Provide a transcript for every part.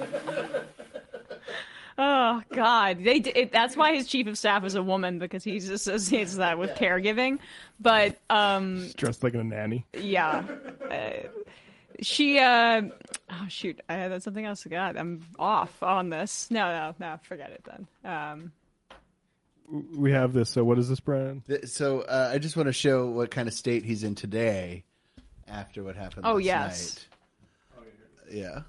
Oh God, that's why his chief of staff is a woman, because he associates that with caregiving. But She's dressed like a nanny. yeah, she. Oh shoot, I had something else. God, I'm off on this. No, forget it then. We have this. So what is this, Brian? So I just want to show what kind of state he's in today after what happened last night. Yeah.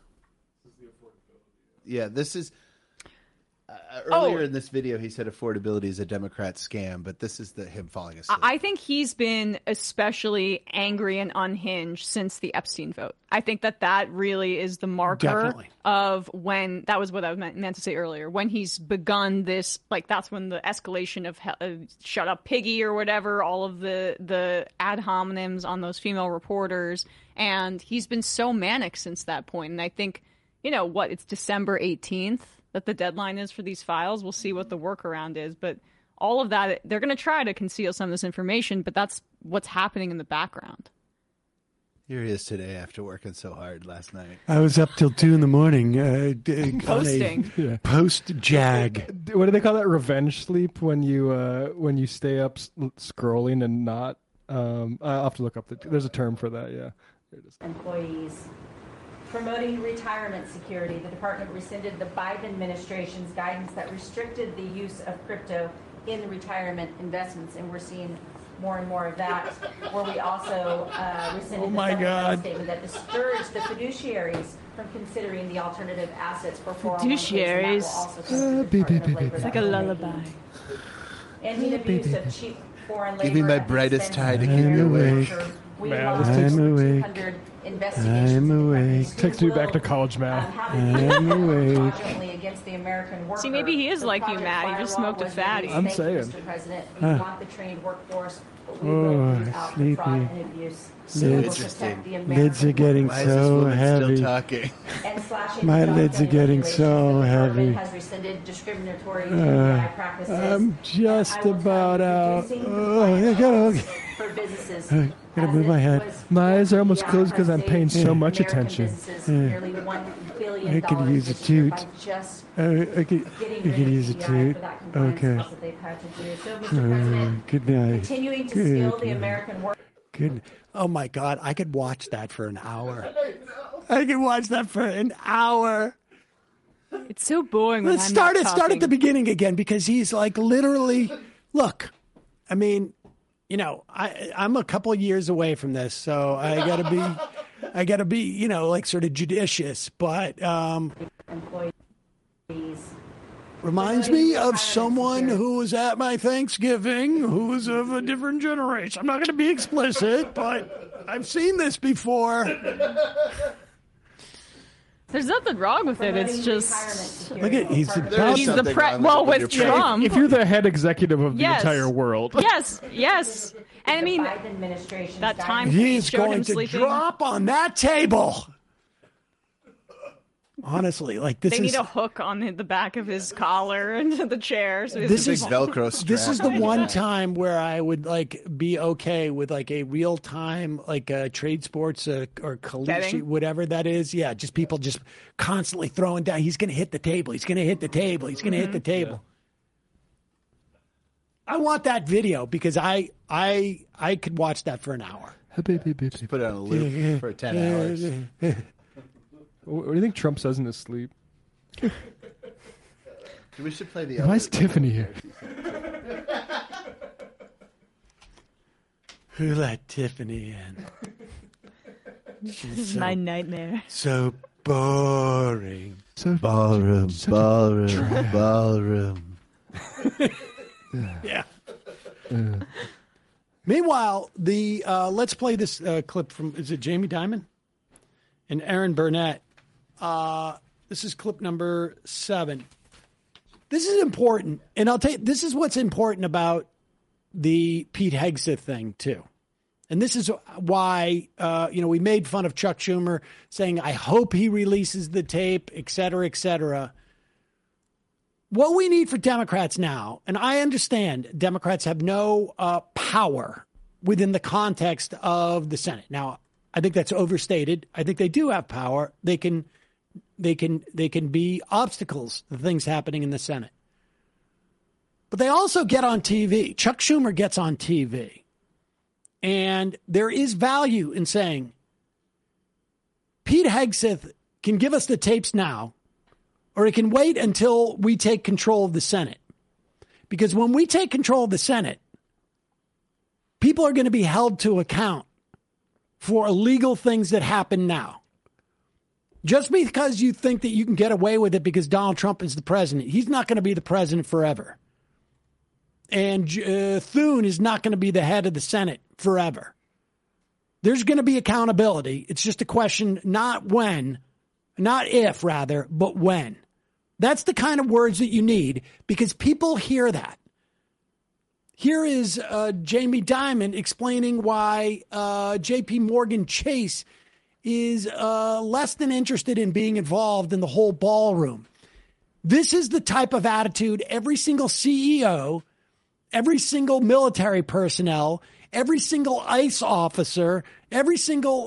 Yeah, this is... earlier in this video, he said affordability is a Democrat scam, but this is him falling asleep. I think he's been especially angry and unhinged since the Epstein vote. I think that really is the marker of when, that was what I meant to say earlier, when he's begun this, like that's when the escalation of shut up piggy or whatever, all of the ad hominems on those female reporters. And he's been so manic since that point. And I think, it's December 18th. That the deadline is for these files. We'll see what the workaround is. But all of that, they're going to try to conceal some of this information, but that's what's happening in the background. Here he is today after working so hard last night. I was up till 2 a.m. Posting. Post-JAG. What do they call that? Revenge sleep, when you stay up scrolling and not... I'll have to look up. There's a term for that, yeah. There it is. Employees. Promoting retirement security, the department rescinded the Biden administration's guidance that restricted the use of crypto in the retirement investments, and we're seeing more and more of that, where we also rescinded the statement that discouraged the fiduciaries from considering the alternative assets for 401ks. It's like a lullaby. Ending abuse of cheap foreign labor. Give me my brightest tie to keep you awake. I'm awake. I'm awake. Takes me back to college math. I'm awake. See, maybe he is like you, Matt. He just smoked a fatty. I'm saying. Sleepy. Lids are getting so heavy. Still talking? My lids are getting so heavy. I'm just about out. Gotta move my head. My eyes are almost closed because I'm paying so much attention. I could use a toot. I could use a toot. Okay. Good night. Continuing to steal the American work. Good. Oh my God, I could watch that for an hour. I could watch that for an hour. It's so boring. Let's start at the beginning again, because he's like literally. Look, I mean, I'm a couple of years away from this, so I gotta be, like sort of judicious, but reminds me of someone who was at my Thanksgiving who was of a different generation. I'm not going to be explicit, but I've seen this before. There's nothing wrong with it. It's just look at he's the with Trump. If you're the head executive of the entire world, yes, and I mean that time he's going to drop on that table. Honestly, like this, they need a hook on the back of his collar and the chair. So this is Velcro strap. This is the one time where I would be okay with a real time trade sports or Kalishi, whatever that is. Yeah, just people just constantly throwing down. He's going to hit the table. He's going to hit the table. He's going to hit the table. Yeah. I want that video because I could watch that for an hour. Just put it on a loop for 10 hours. What do you think Trump says in his sleep? We should play the. Why is Tiffany here? Who let Tiffany in? This is my nightmare. So boring. So ballroom. Yeah. Meanwhile, let's play this clip from. Is it Jamie Dimon and Aaron Burnett? This is clip number 7. This is important, and I'll tell you, this is what's important about the Pete Hegseth thing too. And this is why, we made fun of Chuck Schumer saying, I hope he releases the tape, et cetera, et cetera. What we need for Democrats now, and I understand Democrats have no power within the context of the Senate. Now, I think that's overstated. I think they do have power. They can They can be obstacles to things happening in the Senate. But they also get on TV. Chuck Schumer gets on TV. And there is value in saying, Pete Hegseth can give us the tapes now, or he can wait until we take control of the Senate. Because when we take control of the Senate, people are going to be held to account for illegal things that happen now. Just because you think that you can get away with it because Donald Trump is the president, he's not going to be the president forever. And Thune is not going to be the head of the Senate forever. There's going to be accountability. It's just a question, not if, but when. That's the kind of words that you need because people hear that. Here is Jamie Dimon explaining why J.P. Morgan Chase is less than interested in being involved in the whole ballroom. This is the type of attitude every single CEO, every single military personnel, every single ICE officer, every single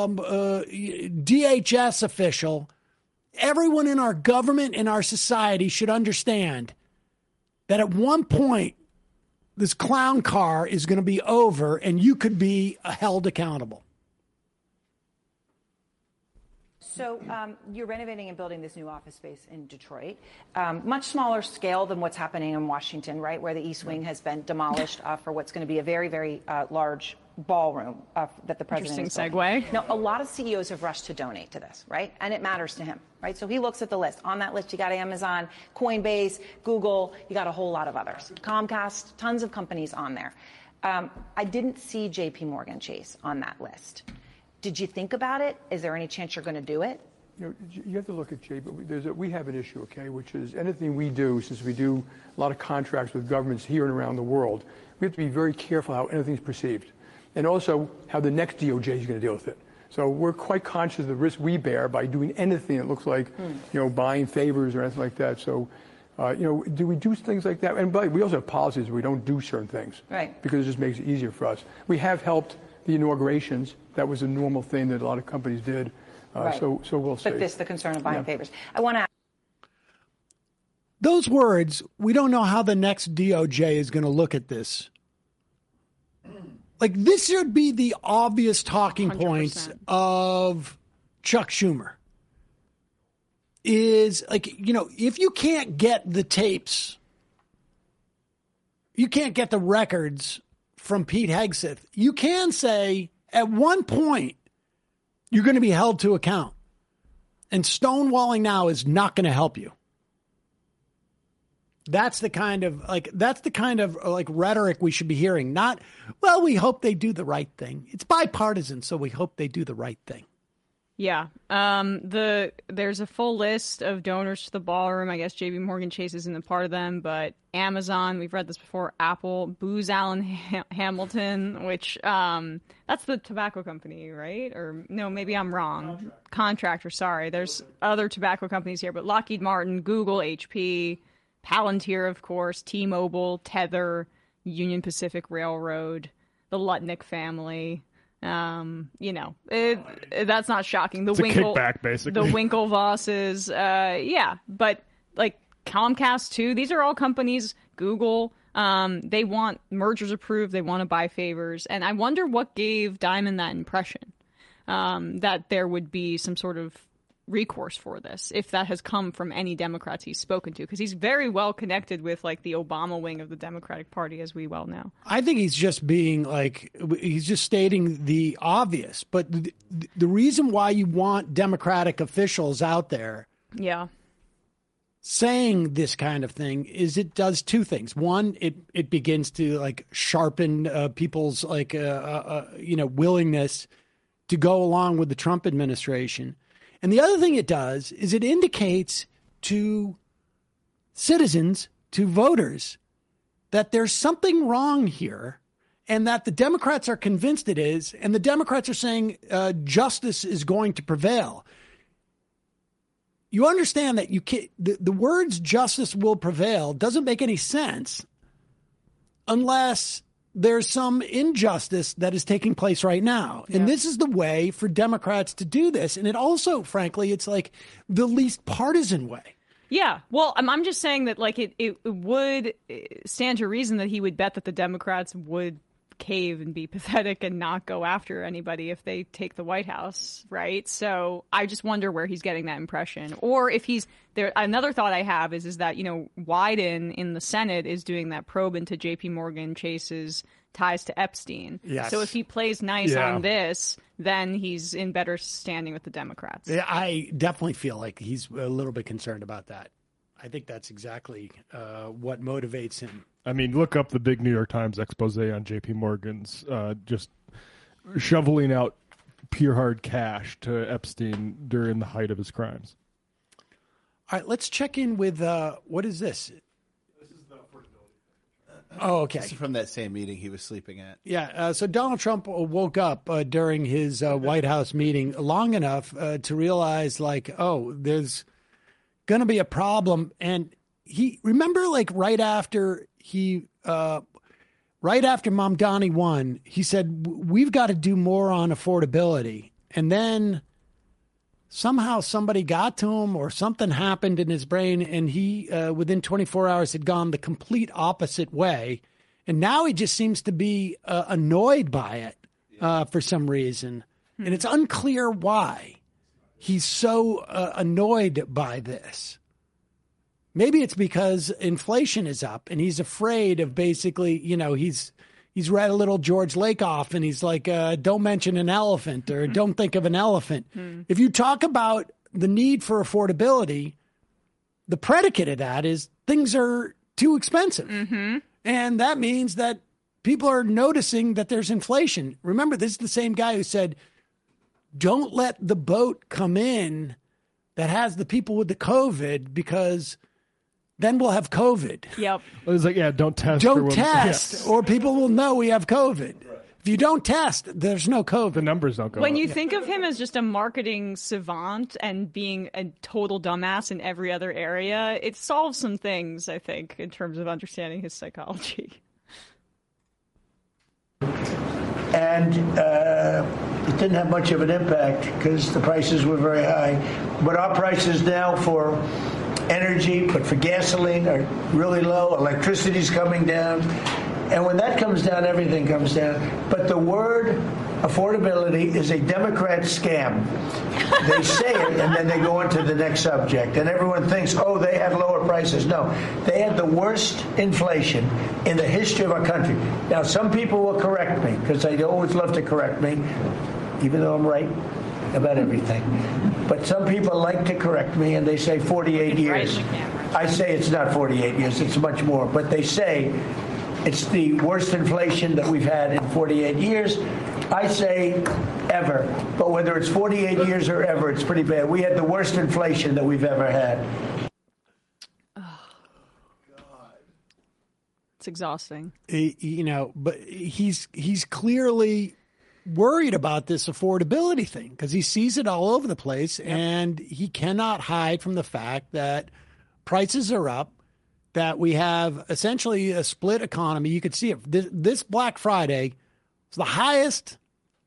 DHS official, everyone in our government and our society should understand that at one point, this clown car is going to be over and you could be held accountable. So you're renovating and building this new office space in Detroit, much smaller scale than what's happening in Washington, right, where the East Wing has been demolished for what's going to be a very, very large ballroom that the president is building. Interesting segue. Now, a lot of CEOs have rushed to donate to this, right, and it matters to him, right? So he looks at the list. On that list, you got Amazon, Coinbase, Google, you got a whole lot of others, Comcast, tons of companies on there. I didn't see J.P. Morgan Chase on that list. Did you think about it? Is there any chance you're going to do it? You have to look at Jay, but we have an issue, okay, which is anything we do, since we do a lot of contracts with governments here and around the world, we have to be very careful how anything's perceived, and also how the next DOJ is going to deal with it. So we're quite conscious of the risk we bear by doing anything that looks like, buying favors or anything like that. So, do we do things like that? And but we also have policies where we don't do certain things, right? Because it just makes it easier for us. We have helped the inaugurations. That was a normal thing that a lot of companies did. Right. So we'll see. But the concern of buying favors. I want to. Those words, we don't know how the next DOJ is going to look at this. Like, this should be the obvious talking 100%. Points of Chuck Schumer. Is like, if you can't get the tapes, you can't get the records from Pete Hegseth, you can say at one point you're going to be held to account. And stonewalling now is not going to help you. That's the kind of rhetoric we should be hearing. Not, well, we hope they do the right thing. It's bipartisan, so we hope they do the right thing. Yeah. There's a full list of donors to the ballroom. I guess J.P. Morgan Chase isn't a part of them, but Amazon, we've read this before, Apple, Booz Allen Hamilton, which that's the tobacco company, right? Or no, maybe I'm wrong. Contractor, sorry. There's other tobacco companies here, but Lockheed Martin, Google, HP, Palantir, of course, T-Mobile, Tether, Union Pacific Railroad, the Lutnick family. That's not shocking. It's a kickback, basically. The Winklevosses, but like Comcast too. These are all companies. Google, they want mergers approved. They want to buy favors, and I wonder what gave Dimon that impression that there would be some sort of recourse for this, if that has come from any Democrats he's spoken to, because he's very well connected with like the Obama wing of the Democratic Party, as we well know. I think he's just being he's just stating the obvious, but the reason why you want Democratic officials out there saying this kind of thing is it does two things. One, it begins to sharpen people's willingness to go along with the Trump administration. And the other thing it does is it indicates to citizens, to voters, that there's something wrong here and that the Democrats are convinced it is. And the Democrats are saying justice is going to prevail. You understand that the words justice will prevail doesn't make any sense unless there's some injustice that is taking place right now. And this is the way for Democrats to do this. And it also, frankly, it's like the least partisan way. Yeah. Well, I'm just saying that like it would stand to reason that he would bet that the Democrats would cave and be pathetic and not go after anybody if they take the White House, right? So I just wonder where he's getting that impression, or if he's there. Another thought I have is that, you know, Wyden in the Senate is doing that probe into J.P. Morgan Chase's ties to Epstein. Yes. So if he plays nice on this, then he's in better standing with the Democrats. I definitely feel like he's a little bit concerned about that. I think that's exactly what motivates him. I mean, look up the big New York Times expose on J.P. Morgan's just shoveling out pure hard cash to Epstein during the height of his crimes. All right, let's check in with what is this? This is the affordability. Oh, okay. This is from that same meeting he was sleeping at. Yeah, so Donald Trump woke up during his White House meeting long enough to realize, like, oh, there's going to be a problem. And he, remember, like, right after Mamdani won, he said, we've got to do more on affordability. And then somehow somebody got to him or something happened in his brain, and he, within 24 hours, had gone the complete opposite way. And now he just seems to be annoyed by it for some reason. And it's unclear why he's so annoyed by this. Maybe it's because inflation is up and he's afraid of basically, you know, he's read a little George Lakoff and he's like, don't mention an elephant or don't think of an elephant. If you talk about the need for affordability, the predicate of that is things are too expensive. And that means that people are noticing that there's inflation. Remember, this is the same guy who said, don't let the boat come in that has the people with the COVID because then we'll have COVID. Yep. It was like, yeah, don't test. Don't test, or people will know we have COVID. Right. If you don't test, there's no COVID. The numbers don't go When up. you think of him as just a marketing savant and being a total dumbass in every other area, it solves some things, I think, in terms of understanding his psychology. And it didn't have much of an impact because the prices were very high. But our prices now for energy, but for gasoline are really low. Electricity's coming down. And when that comes down, everything comes down. But the word affordability is a Democrat scam. They say it, and then they go on to the next subject. And everyone thinks, oh, they had lower prices. No, they had the worst inflation in the history of our country. Now, some people will correct me, because they always love to correct me, even though I'm right about everything. But some people like to correct me, and they say 48 years. I say it's not 48 years. It's much more. But they say it's the worst inflation that we've had in 48 years. I say ever. But whether it's 48 years or ever, it's pretty bad. We had the worst inflation that we've ever had. Oh, God. It's exhausting. You know, but he's clearly worried about this affordability thing because he sees it all over the place, and he cannot hide from the fact that prices are up, that we have essentially a split economy. You could see it. This Black Friday is the highest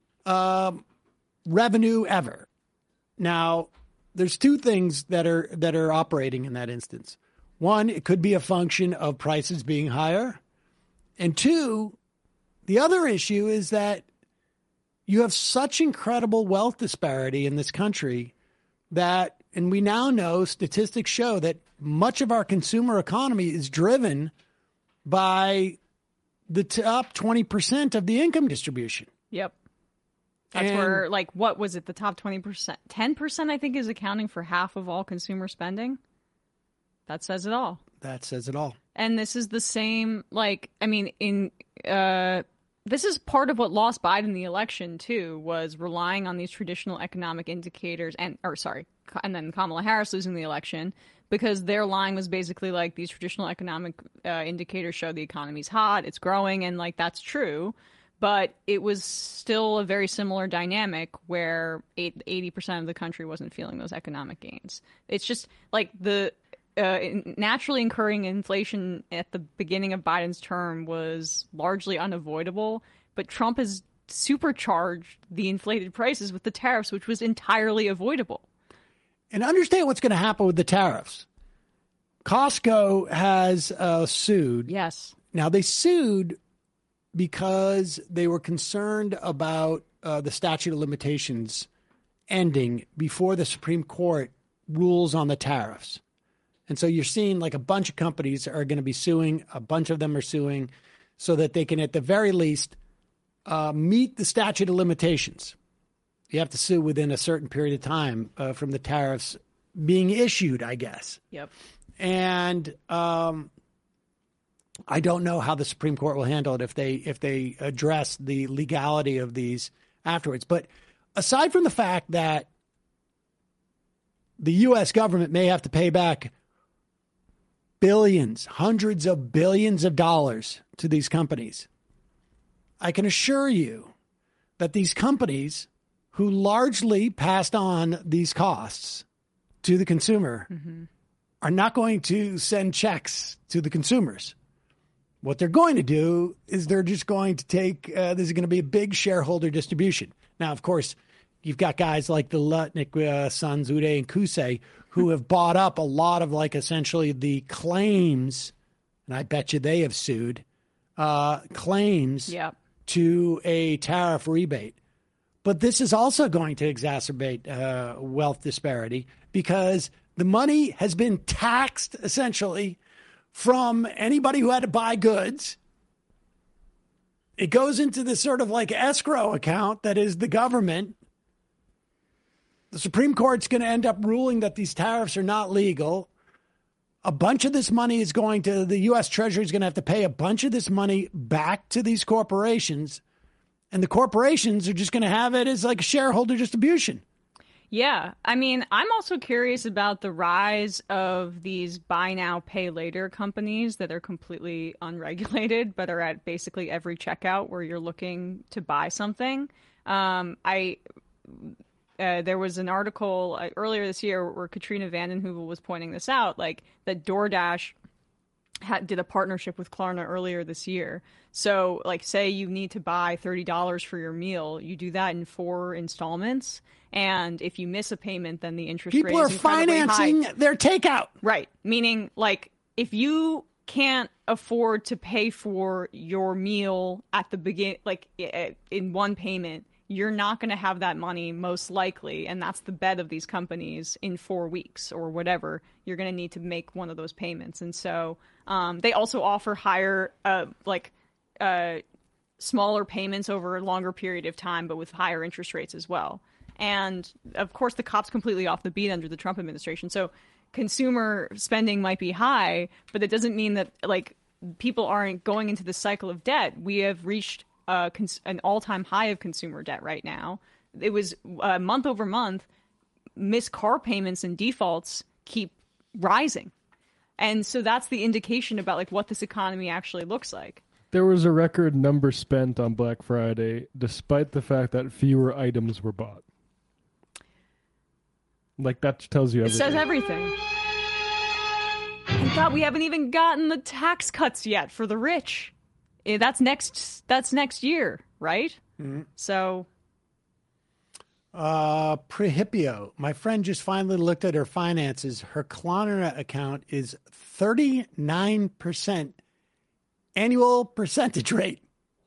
revenue ever. Now, there's two things that are operating in that instance. One, it could be a function of prices being higher. And two, the other issue is that you have such incredible wealth disparity in this country that, and we now know statistics show that much of our consumer economy is driven by the top 20% of the income distribution. Yep. That's where, like, what was it? The top 20%? 10%, I think, is accounting for half of all consumer spending. That says it all. That says it all. And this is the same, like, I mean, this is part of what lost Biden the election, too, was relying on these traditional economic indicators and then Kamala Harris losing the election because their line was basically like these traditional economic indicators show the economy's hot, it's growing, and like that's true. But it was still a very similar dynamic where 80% of the country wasn't feeling those economic gains. It's just like naturally incurring inflation at the beginning of Biden's term was largely unavoidable, but Trump has supercharged the inflated prices with the tariffs, which was entirely avoidable. And understand what's going to happen with the tariffs. Costco has sued. Yes. Now, they sued because they were concerned about the statute of limitations ending before the Supreme Court rules on the tariffs. And so you're seeing like a bunch of companies are going to be suing. A bunch of them are suing so that they can, at the very least, meet the statute of limitations. You have to sue within a certain period of time from the tariffs being issued, I guess. Yep. And I don't know how the Supreme Court will handle it if they address the legality of these afterwards. But aside from the fact that the U.S. government may have to pay back billions, hundreds of billions of dollars to these companies, I can assure you that these companies who largely passed on these costs to the consumer are not going to send checks to the consumers. What they're going to do is they're just going to take, this is going to be a big shareholder distribution. Now, of course, you've got guys like the Lutnick sons, Uday and Kusei, who have bought up a lot of like essentially the claims, and I bet you they have sued, claims to a tariff rebate. But this is also going to exacerbate wealth disparity because the money has been taxed essentially from anybody who had to buy goods. It goes into this sort of like escrow account that is the government. The Supreme Court's going to end up ruling that these tariffs are not legal. A bunch of this money is going to the U.S. Treasury is going to have to pay a bunch of this money back to these corporations. And the corporations are just going to have it as like a shareholder distribution. Yeah. I mean, I'm also curious about the rise of these buy now, pay later companies that are completely unregulated, but are at basically every checkout where you're looking to buy something. There was an article earlier this year where Katrina vanden Heuvel was pointing this out, like that DoorDash did a partnership with Klarna earlier this year. So, like, say you need to buy $30 for your meal, you do that in 4 installments. And if you miss a payment, then the interest rate is incredibly high. People are financing their takeout. Right. Meaning, like, if you can't afford to pay for your meal at the beginning, like in one payment, you're not going to have that money most likely. And that's the bet of these companies in 4 weeks or whatever. You're going to need to make one of those payments. And so they also offer higher, smaller payments over a longer period of time, but with higher interest rates as well. And of course, the cop's completely off the beat under the Trump administration. So consumer spending might be high, but it doesn't mean that like people aren't going into the cycle of debt. We have reached an all-time high of consumer debt right now. It was month over month, missed car payments and defaults keep rising. And so that's the indication about like what this economy actually looks like. There was a record number spent on Black Friday, despite the fact that fewer items were bought. Like, that tells you everything. It says everything. And God, we haven't even gotten the tax cuts yet for the rich. That's next year, right? Mm-hmm. So... Prehipio. My friend just finally looked at her finances. Her Klarna account is 39% annual percentage rate.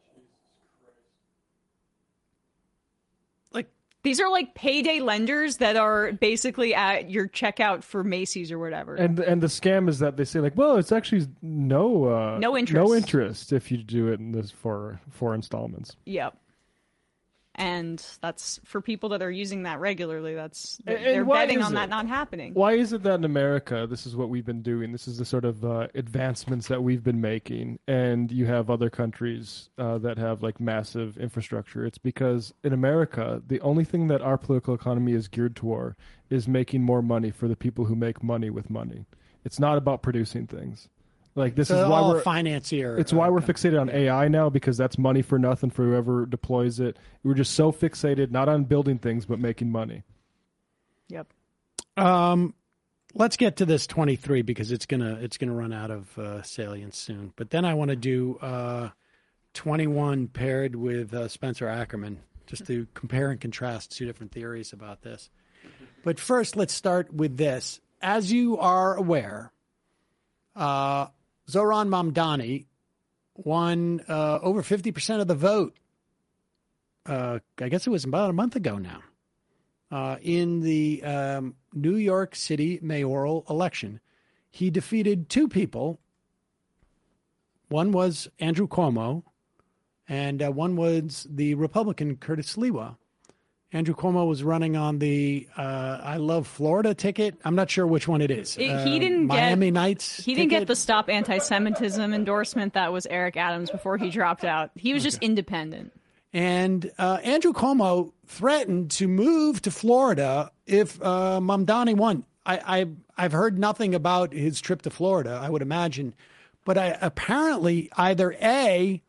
Like, these are like payday lenders that are basically at your checkout for Macy's or whatever. And the scam is that they say like, well, it's actually no interest if you do it in this for 4 installments. Yep. And that's for people that are using that regularly. They're betting on that not happening. Why is it that in America, this is what we've been doing? This is the sort of advancements that we've been making, and you have other countries that have like massive infrastructure. It's because in America, the only thing that our political economy is geared toward is making more money for the people who make money with money. It's not about producing things. Like this is why we're financier. It's why we're fixated on AI now, because that's money for nothing for whoever deploys it. We're just so fixated not on building things but making money. Yep. let's get to this 23 because it's gonna run out of salience soon. But then I want to do 21 paired with Spencer Ackerman, just to compare and contrast two different theories about this. But first, let's start with this. As you are aware, Zohran Mamdani won over 50% of the vote. I guess it was about a month ago now. In the New York City mayoral election, he defeated two people. One was Andrew Cuomo, and one was the Republican Curtis Sliwa. Andrew Cuomo was running on the I Love Florida ticket. I'm not sure which one it is. He didn't Miami Nights. He didn't get the Stop Anti-Semitism endorsement. That was Eric Adams before he dropped out. He was just independent. And Andrew Cuomo threatened to move to Florida if Mamdani won. I've heard nothing about his trip to Florida, I would imagine. But apparently either A,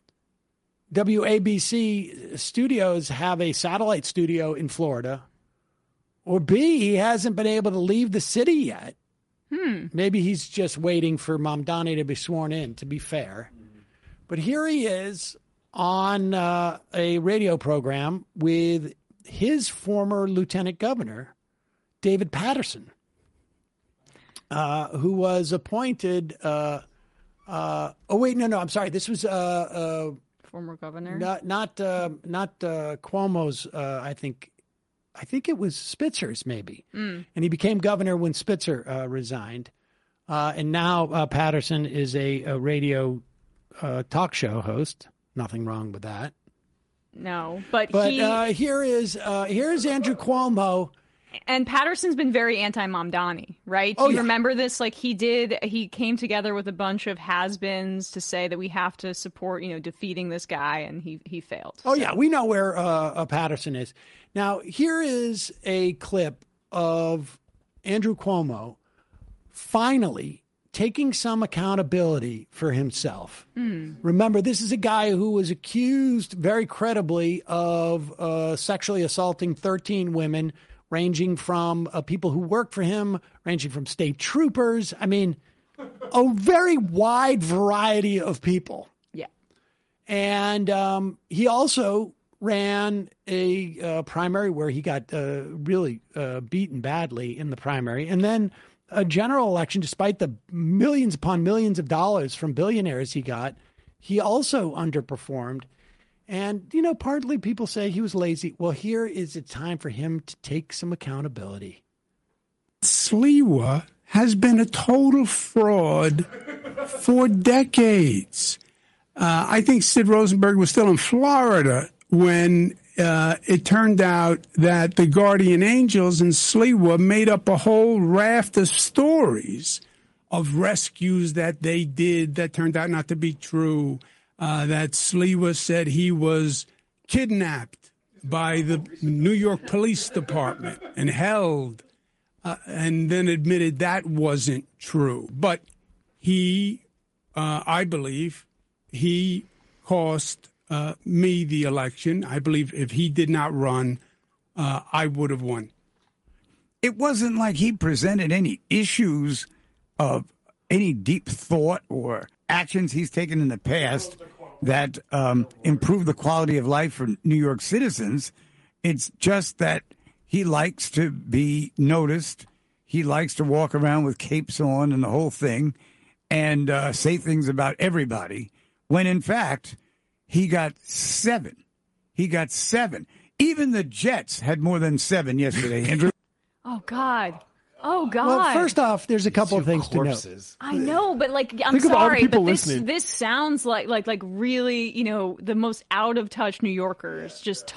WABC studios have a satellite studio in Florida, or B, he hasn't been able to leave the city yet. Maybe he's just waiting for Mamdani to be sworn in, to be fair. But here he is on a radio program with his former lieutenant governor, David Paterson, who was appointed. I'm sorry. This was former governor, not Cuomo's. I think it was Spitzer's, maybe. And he became governor when Spitzer resigned, and now Paterson is a radio talk show host. Nothing wrong with that. No, but here's Andrew Cuomo. And Patterson's been very anti-Mamdani, right? Do you remember this? Like he came together with a bunch of has-beens to say that we have to support, defeating this guy, and he failed. Oh, yeah. We know where Patterson is. Now, here is a clip of Andrew Cuomo finally taking some accountability for himself. Remember, this is a guy who was accused very credibly of sexually assaulting 13 women, ranging from people who worked for him, ranging from state troopers. I mean, a very wide variety of people. Yeah. And he also ran a primary where he got really beaten badly in the primary. And then a general election, despite the millions upon millions of dollars from billionaires he got, he also underperformed. And, partly people say he was lazy. Well, here is a time for him to take some accountability. Sliwa has been a total fraud for decades. I think Sid Rosenberg was still in Florida when it turned out that the Guardian Angels and Sliwa made up a whole raft of stories of rescues that they did that turned out not to be true. That Sliwa said he was kidnapped by the New York Police Department and held, and then admitted that wasn't true. But he, I believe, he cost me the election. I believe if he did not run, I would have won. It wasn't like he presented any issues of any deep thought or actions he's taken in the past that improve the quality of life for New York citizens. It's just that he likes to be noticed. He likes to walk around with capes on and the whole thing and say things about everybody, when in fact he got 7. He got 7. Even the Jets had more than 7 yesterday, Andrew. Oh, God. Oh, God. Well, first off, there's a couple of things corpses. to note. I know, but I'm Think of all the sorry, people but listening. this sounds like really, the most out of touch New Yorkers just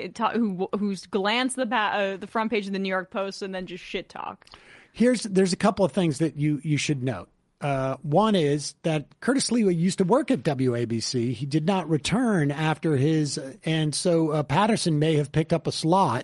who's glance the front page of the New York Post and then just shit talk. There's a couple of things that you should note. One is that Curtis Sliwa used to work at WABC. He did not return after and so Patterson may have picked up a slot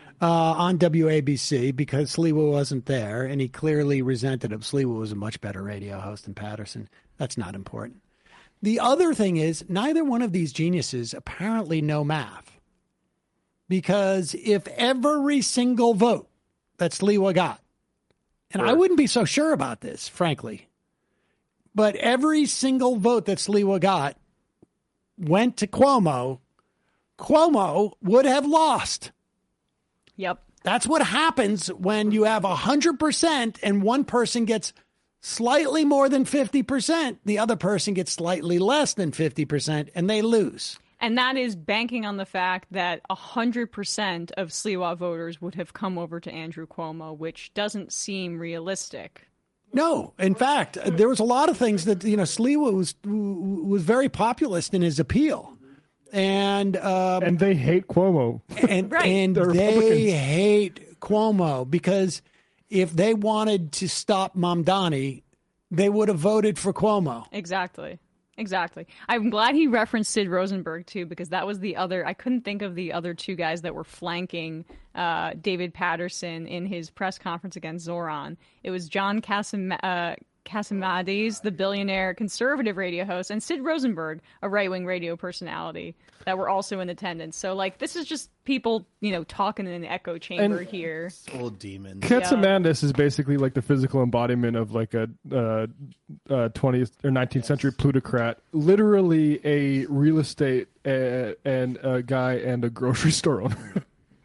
on WABC because Sliwa wasn't there, and he clearly resented him. Sliwa was a much better radio host than Patterson. That's not important. The other thing is neither one of these geniuses apparently know math, because if every single vote that Sliwa got and I wouldn't be so sure about this, frankly. But every single vote that Sliwa got went to Cuomo. Cuomo would have lost. Yep. That's what happens when you have 100% and one person gets slightly more than 50%. The other person gets slightly less than 50%, and they lose. And that is banking on the fact that 100% of Sliwa voters would have come over to Andrew Cuomo, which doesn't seem realistic. No. In fact, there was a lot of things that, Sliwa was very populist in his appeal. And they hate Cuomo. And, right. And they hate Cuomo because if they wanted to stop Mamdani, they would have voted for Cuomo. Exactly. I'm glad he referenced Sid Rosenberg, too, because that was the other. I couldn't think of the other two guys that were flanking David Patterson in his press conference against Zoran. It was John Cassimatidis, the billionaire conservative radio host, and Sid Rosenberg, a right-wing radio personality, that were also in attendance. So, this is just people, talking in an echo chamber here. Old demons. Catsimatidis is basically like the physical embodiment of like a 20th or 19th century plutocrat, literally a real estate and a guy and a grocery store owner.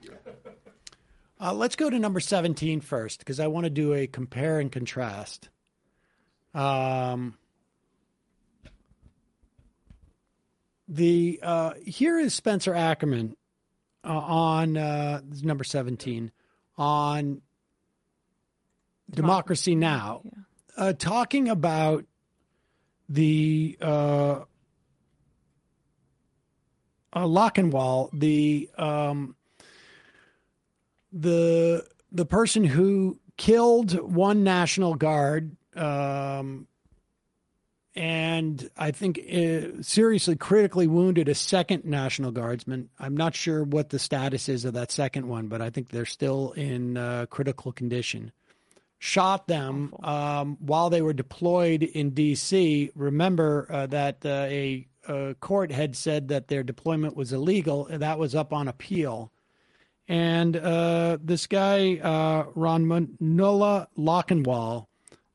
Let's go to number 17 first, because I want to do a compare and contrast. Here is Spencer Ackerman on number 17 on Democracy Now, talking about the Lockenwall, the person who killed one National Guard. And I think seriously, critically wounded a second National Guardsman. I'm not sure what the status is of that second one, but I think they're still in critical condition. Shot them while they were deployed in D.C. Remember that a court had said that their deployment was illegal. That was up on appeal. And this guy, Ronmunula Lockenwall,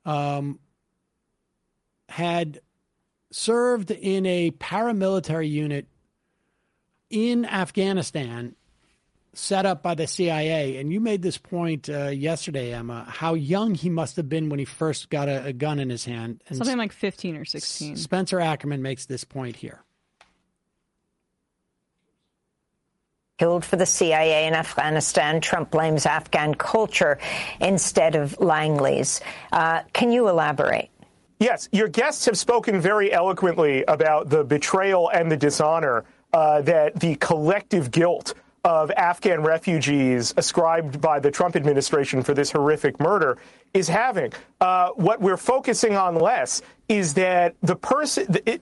had served in a paramilitary unit in Afghanistan set up by the CIA. And you made this point yesterday, Emma, how young he must have been when he first got a gun in his hand. And something like 15 or 16. Spencer Ackerman makes this point here. Killed for the CIA in Afghanistan. Trump blames Afghan culture instead of Langley's. Can you elaborate? Yes, your guests have spoken very eloquently about the betrayal and the dishonor that the collective guilt of Afghan refugees ascribed by the Trump administration for this horrific murder is having. What we're focusing on less is that the person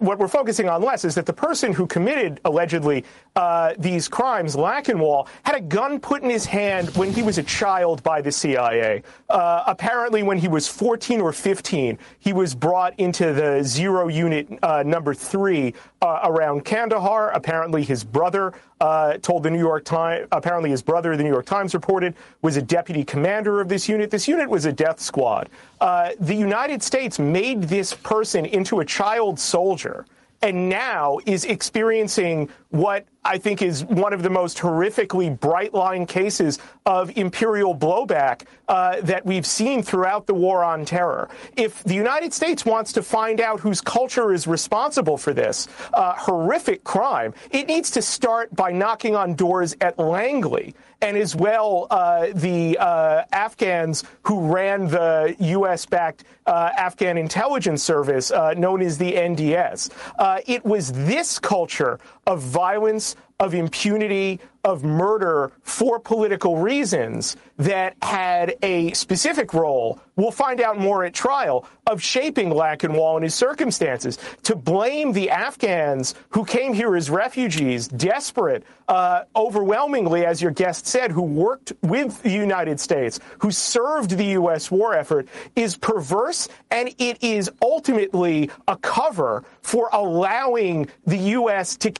who committed allegedly these crimes, Lockenwall, had a gun put in his hand when he was a child by the CIA. Apparently, when he was 14 or 15, he was brought into the Zero Unit number 3 around Kandahar. Apparently, his brother told the New York Times. Apparently, his brother, the New York Times reported, was a deputy commander of this unit. This unit was a death squad. The United States made this person into a child soldier and now is experiencing what I think is one of the most horrifically bright-line cases of imperial blowback that we've seen throughout the war on terror. If the United States wants to find out whose culture is responsible for this horrific crime, it needs to start by knocking on doors at Langley and as well the Afghans who ran the U.S.-backed Afghan intelligence service known as the NDS. It was this culture of violence, of impunity, of murder for political reasons that had a specific role, we'll find out more at trial, of shaping Lockenwall and his circumstances. To blame the Afghans who came here as refugees, desperate, overwhelmingly, as your guest said, who worked with the United States, who served the U.S. war effort, is perverse, and it is ultimately a cover for allowing the U.S. to...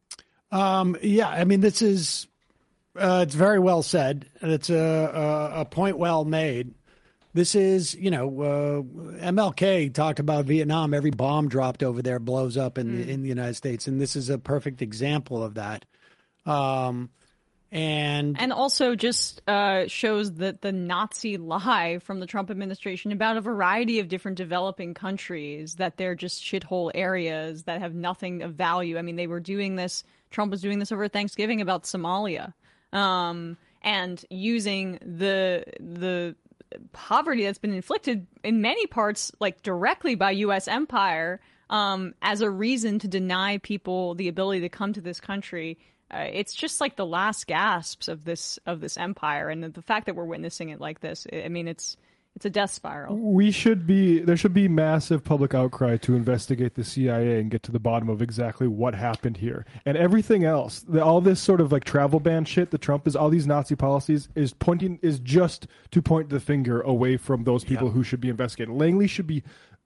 This is it's very well said. It's a point well made. This is, MLK talked about Vietnam. Every bomb dropped over there blows up in the United States, and this is a perfect example of that. And also just shows that the Nazi lie from the Trump administration about a variety of different developing countries, that they're just shithole areas that have nothing of value. I mean, they were doing this. Trump was doing this over Thanksgiving about Somalia, and using the poverty that's been inflicted in many parts, like directly by U.S. empire, as a reason to deny people the ability to come to this country. It's just like the last gasps of this empire, and the fact that we're witnessing it like this, I mean, it's a death spiral. There should be massive public outcry to investigate the CIA and get to the bottom of exactly what happened here. And everything else, all this sort of like travel ban shit that Trump is, all these Nazi policies is just to point the finger away from those people who should be investigated. Langley should be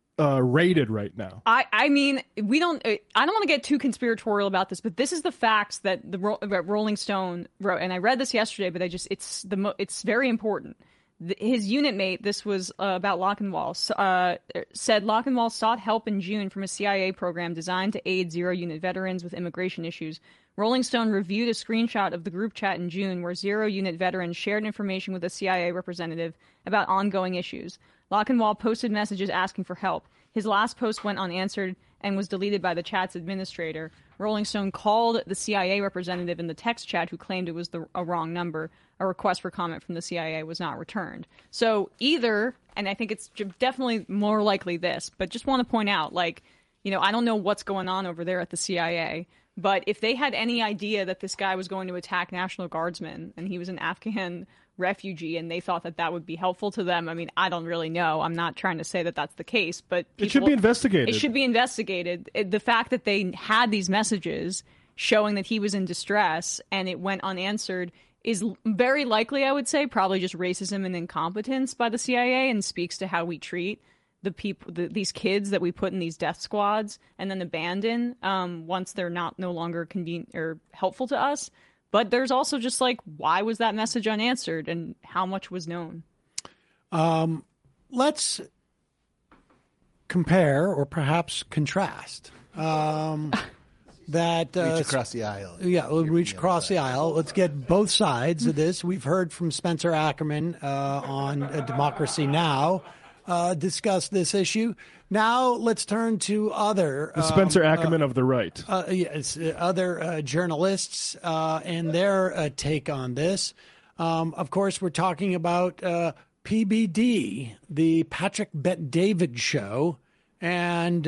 raided right now. I mean, I don't want to get too conspiratorial about this, but this is the facts that Rolling Stone wrote, and I read this yesterday, but it's very important. His unit mate, this was about Lochinwall, said Lochinwall sought help in June from a CIA program designed to aid zero-unit veterans with immigration issues. Rolling Stone reviewed a screenshot of the group chat in June where zero-unit veterans shared information with a CIA representative about ongoing issues. Lochinwall posted messages asking for help. His last post went unanswered and was deleted by the chat's administrator. Rolling Stone called the CIA representative in the text chat who claimed it was a wrong number. A request for comment from the CIA was not returned. So either, and I think it's definitely more likely this, but just want to point out, I don't know what's going on over there at the CIA, but if they had any idea that this guy was going to attack National Guardsmen and he was an Afghan refugee and they thought that would be helpful to them, I mean, I don't really know. I'm not trying to say that that's the case, but it should be investigated. It should be investigated. The fact that they had these messages showing that he was in distress and it went unanswered is very likely, I would say, probably just racism and incompetence by the CIA, and speaks to how we treat the people, these kids that we put in these death squads and then abandon once they're no longer convenient or helpful to us. But there's also just why was that message unanswered and how much was known? Let's compare or perhaps contrast. That reach across the aisle. Yeah, we'll reach across the aisle. Let's get both sides of this. We've heard from Spencer Ackerman on Democracy Now! Discuss this issue. Now let's turn to other the Spencer Ackerman of the right. Yes, other journalists and their take on this. Of course, we're talking about PBD, the Patrick Bet-David show, and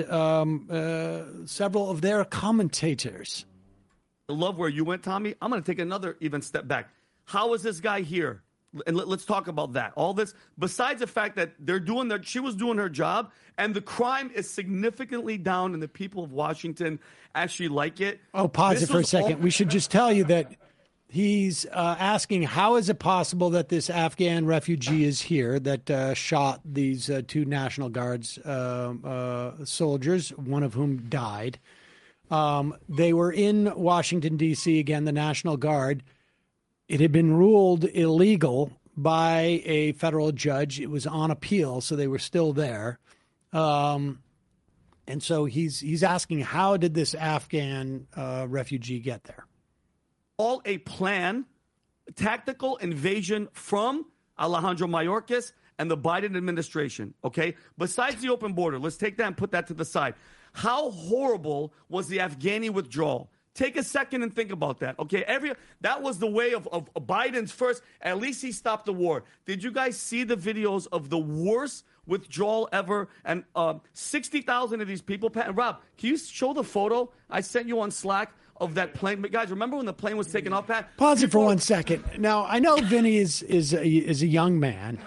several of their commentators. I love where you went, Tommy. I'm going to take another even step back. How is this guy here? And let's talk about that. All this, besides the fact that she was doing her job, and the crime is significantly down, and the people of Washington actually like it. Oh, pause it for a second. We should just tell you that he's asking, how is it possible that this Afghan refugee is here that shot these two National Guards soldiers, one of whom died? They were in Washington, D.C., again, the National Guard. It had been ruled illegal by a federal judge. It was on appeal, so they were still there. And so he's asking, how did this Afghan refugee get there? All a plan, tactical invasion from Alejandro Mayorkas and the Biden administration, okay? Besides the open border, let's take that and put that to the side. How horrible was the Afghani withdrawal? Take a second and think about that, okay? That was the way of Biden's first. At least he stopped the war. Did you guys see the videos of the worst withdrawal ever? And 60,000 of these people. Rob, can you show the photo I sent you on Slack of that plane? But guys, remember when the plane was taken off, Pat? Pause it for 1 second. Now, I know Vinny is a young man,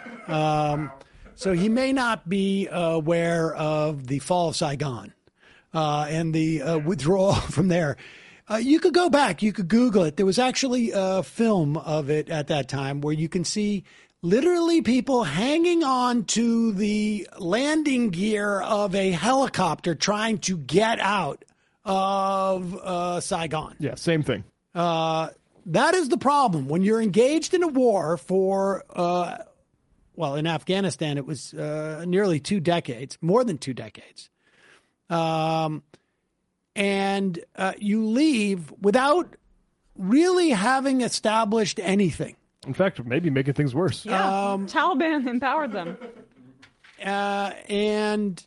so he may not be aware of the fall of Saigon and the withdrawal from there. You could go back. You could Google it. There was actually a film of it at that time where you can see literally people hanging on to the landing gear of a helicopter trying to get out of Saigon. Yeah, same thing. That is the problem. When you're engaged in a war for well, in Afghanistan, it was nearly 2 decades, more than 2 decades. And you leave without really having established anything. In fact, maybe making things worse. Yeah, Taliban empowered them. And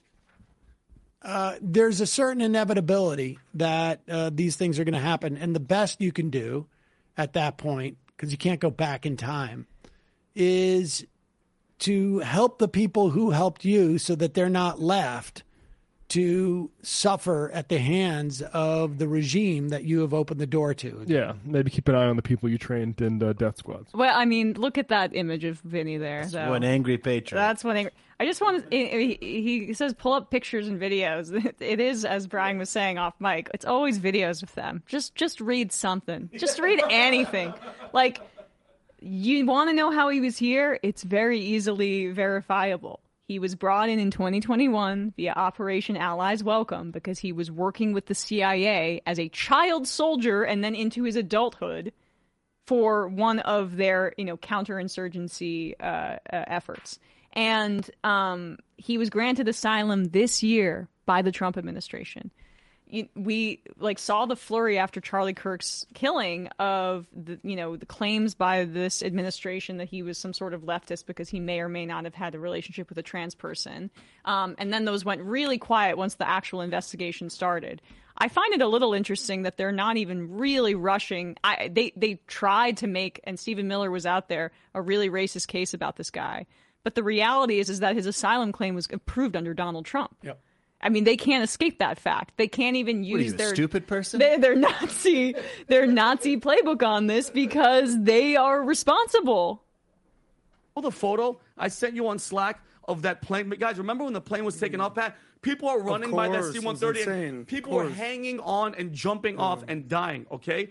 there's a certain inevitability that these things are going to happen. And the best you can do at that point, because you can't go back in time, is to help the people who helped you so that they're not left to suffer at the hands of the regime that you have opened the door to. Yeah, maybe keep an eye on the people you trained in the death squads. Well, I mean, look at that image of Vinny there. That's one angry patriot. That's one angry. I just want to. He says pull up pictures and videos. It is, as Brian was saying off mic. It's always videos of them. Just read something. Just read anything. Like, you want to know how he was here? It's very easily verifiable. He was brought in 2021 via Operation Allies Welcome because he was working with the CIA as a child soldier and then into his adulthood for one of their, counterinsurgency efforts. And he was granted asylum this year by the Trump administration. We saw the flurry after Charlie Kirk's killing of the claims by this administration that he was some sort of leftist because he may or may not have had a relationship with a trans person. And then those went really quiet once the actual investigation started. I find it a little interesting that they're not even really rushing. They tried to make, and Stephen Miller was out there, a really racist case about this guy. But the reality is that his asylum claim was approved under Donald Trump. Yep. I mean, they can't escape that fact. They can't even use their stupid person. Their Nazi playbook on this because they are responsible. The photo I sent you on Slack of that plane, guys. Remember when the plane was taken off, Pat? People are running by that C-130, and people are hanging on and jumping off and dying. Okay,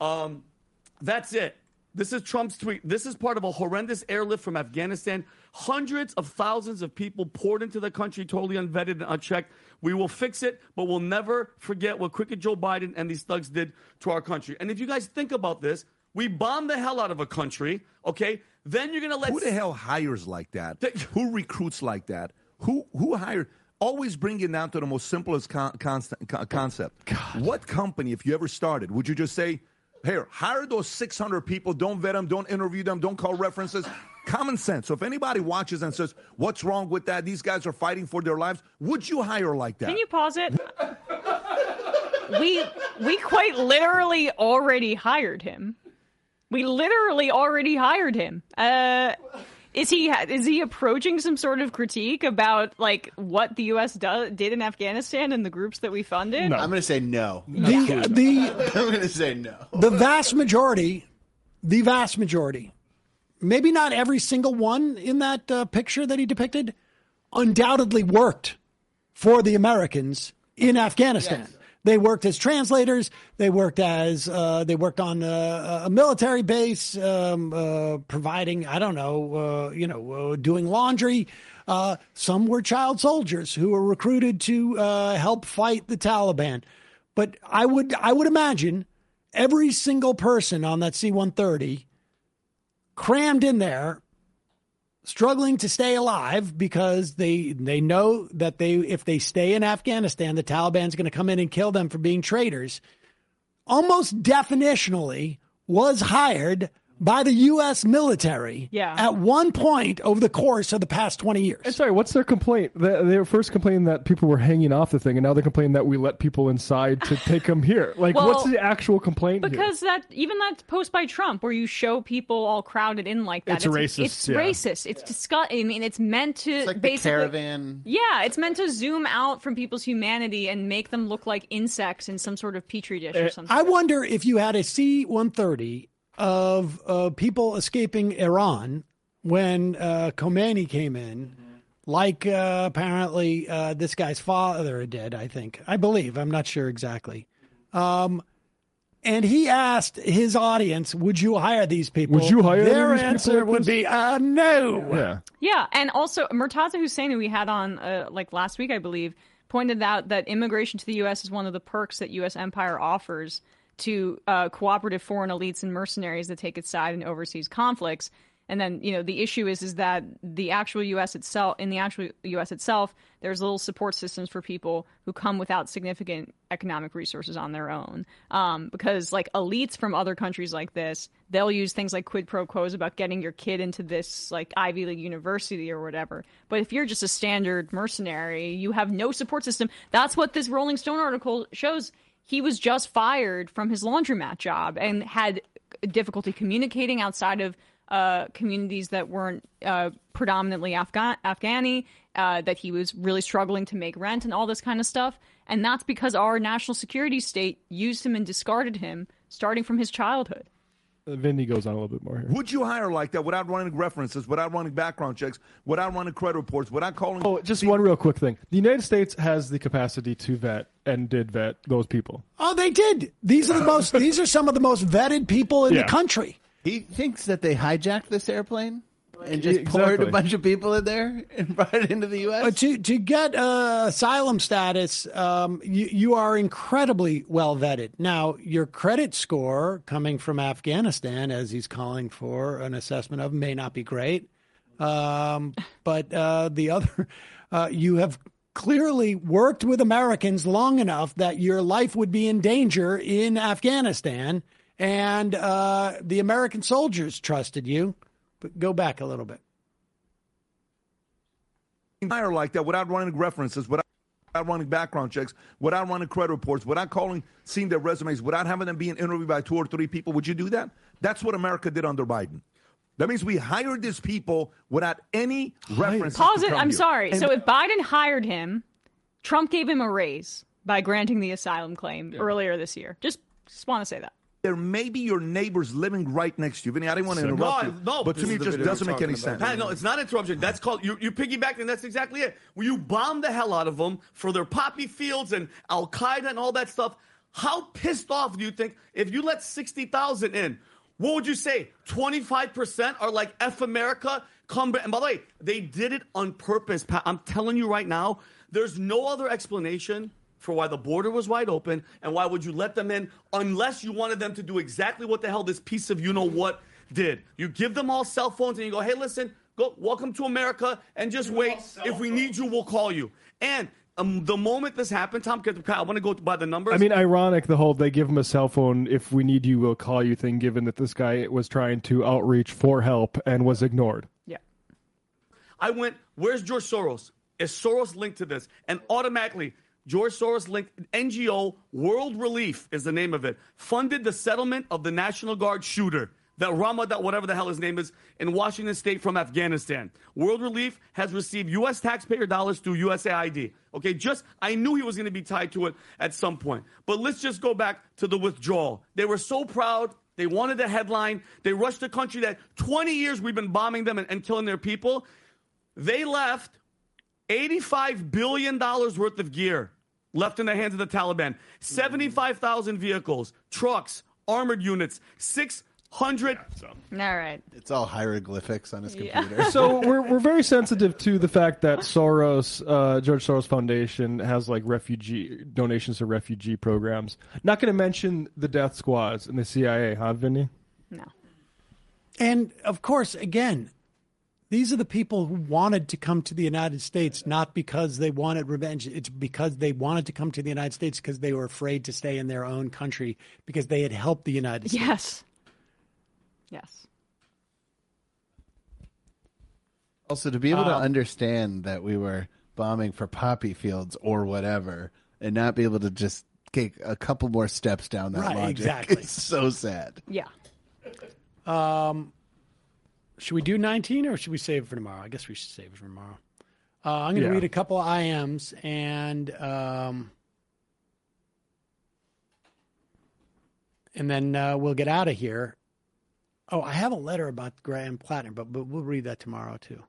that's it. This is Trump's tweet. This is part of a horrendous airlift from Afghanistan. Hundreds of thousands of people poured into the country, totally unvetted and unchecked. We will fix it, but we'll never forget what crooked Joe Biden and these thugs did to our country. And if you guys think about this, we bombed the hell out of a country, okay? Then you're going to let... Who the hell hires like that? Who recruits like that? Who hired... Always bring it down to the most simplest concept. God. What company, if you ever started, would you just say... Here, hire those 600 people. Don't vet them. Don't interview them. Don't call references. Common sense. So if anybody watches and says, what's wrong with that? These guys are fighting for their lives. Would you hire like that? Can you pause it? We quite literally already hired him. We literally already hired him. Is he approaching some sort of critique about what the U.S. did in Afghanistan and the groups that we funded? No. I'm going to say no. I'm going to say no. The vast majority, maybe not every single one in that picture that he depicted, undoubtedly worked for the Americans in Afghanistan. Yes. They worked as translators. They worked on a military base, providing, doing laundry. Some were child soldiers who were recruited to help fight the Taliban. But I would imagine every single person on that C-130 crammed in there, struggling to stay alive because they know that if they stay in Afghanistan, the Taliban's going to come in and kill them for being traitors, almost definitionally was hired by the U.S. military at one point over the course of the past 20 years. And sorry, what's their complaint? They were first complaining that people were hanging off the thing, and now they're complaining that we let people inside to take them here. What's the actual complaint because here? That post by Trump where you show people all crowded in like that. It's racist. It's racist. It's disgusting. I mean, it's meant to it's like basically... the caravan. Yeah, it's meant to zoom out from people's humanity and make them look like insects in some sort of petri dish or something. I wonder if you had a C-130 of people escaping Iran when Khomeini came in, apparently this guy's father did, I believe. I'm not sure exactly. And he asked his audience, would you hire these people? Would you hire Their these answer people would be, no. Yeah. Yeah, and also Murtaza Husseini, we had on last week, I believe, pointed out that immigration to the U.S. is one of the perks that U.S. empire offers to cooperative foreign elites and mercenaries that take its side in overseas conflicts. And then, the issue is that the actual U.S. itself, there's little support systems for people who come without significant economic resources on their own. Because like elites from other countries like this, they'll use things like quid pro quos about getting your kid into this like Ivy League university or whatever. But if you're just a standard mercenary, you have no support system. That's what this Rolling Stone article shows. He was just fired from his laundromat job and had difficulty communicating outside of communities that weren't predominantly Afghani, that he was really struggling to make rent and all this kind of stuff. And that's because our national security state used him and discarded him starting from his childhood. Vinny goes on a little bit more here. Would you hire like that without running references, without running background checks, without running credit reports, without calling? Oh, just one real quick thing. The United States has the capacity to vet and did vet those people. Oh, they did. These are some of the most vetted people in the country. He thinks that they hijacked this airplane and just poured a bunch of people in there and brought it into the U.S.? To get asylum status, you are incredibly well vetted. Now, your credit score coming from Afghanistan, as he's calling for an assessment of, may not be great. But the other, you have clearly worked with Americans long enough that your life would be in danger in Afghanistan, and the American soldiers trusted you. But go back a little bit. Hire like that without running references, without running background checks, without running credit reports, without seeing their resumes, without having them being interviewed by 2 or 3 people. Would you do that? That's what America did under Biden. That means we hired these people without any reference. Pause it. I'm sorry. So if Biden hired him, Trump gave him a raise by granting the asylum claim earlier this year. Just want to say that. There may be your neighbors living right next to you. Vinny, I didn't want to interrupt you. No, but to me, it just doesn't make any sense. Pat, no, it's not interruption. That's called, you piggybacked, and that's exactly it. When you bomb the hell out of them for their poppy fields and Al-Qaeda and all that stuff, how pissed off do you think if you let 60,000 in? What would you say? 25% are like F America? Come back. And by the way, they did it on purpose, Pat. I'm telling you right now, there's no other explanation for why the border was wide open, and why would you let them in unless you wanted them to do exactly what the hell this piece of you-know-what did. You give them all cell phones, and you go, hey, listen, go, welcome to America, and just wait. If we need you, we'll call you. And the moment this happened, Tom, I want to go by the numbers. I mean, ironic, the whole they give him a cell phone, if we need you, we'll call you thing, given that this guy was trying to outreach for help and was ignored. Yeah. I went, where's George Soros? Is Soros linked to this? And automatically, George Soros linked NGO World Relief is the name of it, funded the settlement of the National Guard shooter, that Ramadan, whatever the hell his name is, in Washington State from Afghanistan. World Relief has received U.S. taxpayer dollars through USAID. Okay, I knew he was going to be tied to it at some point. But let's just go back to the withdrawal. They were so proud. They wanted a headline. They rushed a country that 20 years we've been bombing them and killing their people. They left $85 billion worth of gear left in the hands of the Taliban. 75,000 vehicles, trucks, armored units, 600. All right. It's all hieroglyphics on his computer. So we're very sensitive to the fact that George Soros Foundation has like refugee donations to refugee programs. Not going to mention the death squads and the CIA, huh, Vinny? No. And of course, again, these are the people who wanted to come to the United States, not because they wanted revenge. It's because they wanted to come to the United States because they were afraid to stay in their own country because they had helped the United States. Yes. Also, to be able to understand that we were bombing for poppy fields or whatever and not be able to just take a couple more steps down that logic. Exactly. It's so sad. Yeah. Should we do 19 or should we save it for tomorrow? I guess we should save it for tomorrow. I'm going to read a couple of IMs and then we'll get out of here. Oh, I have a letter about Graham Plattner, but we'll read that tomorrow too.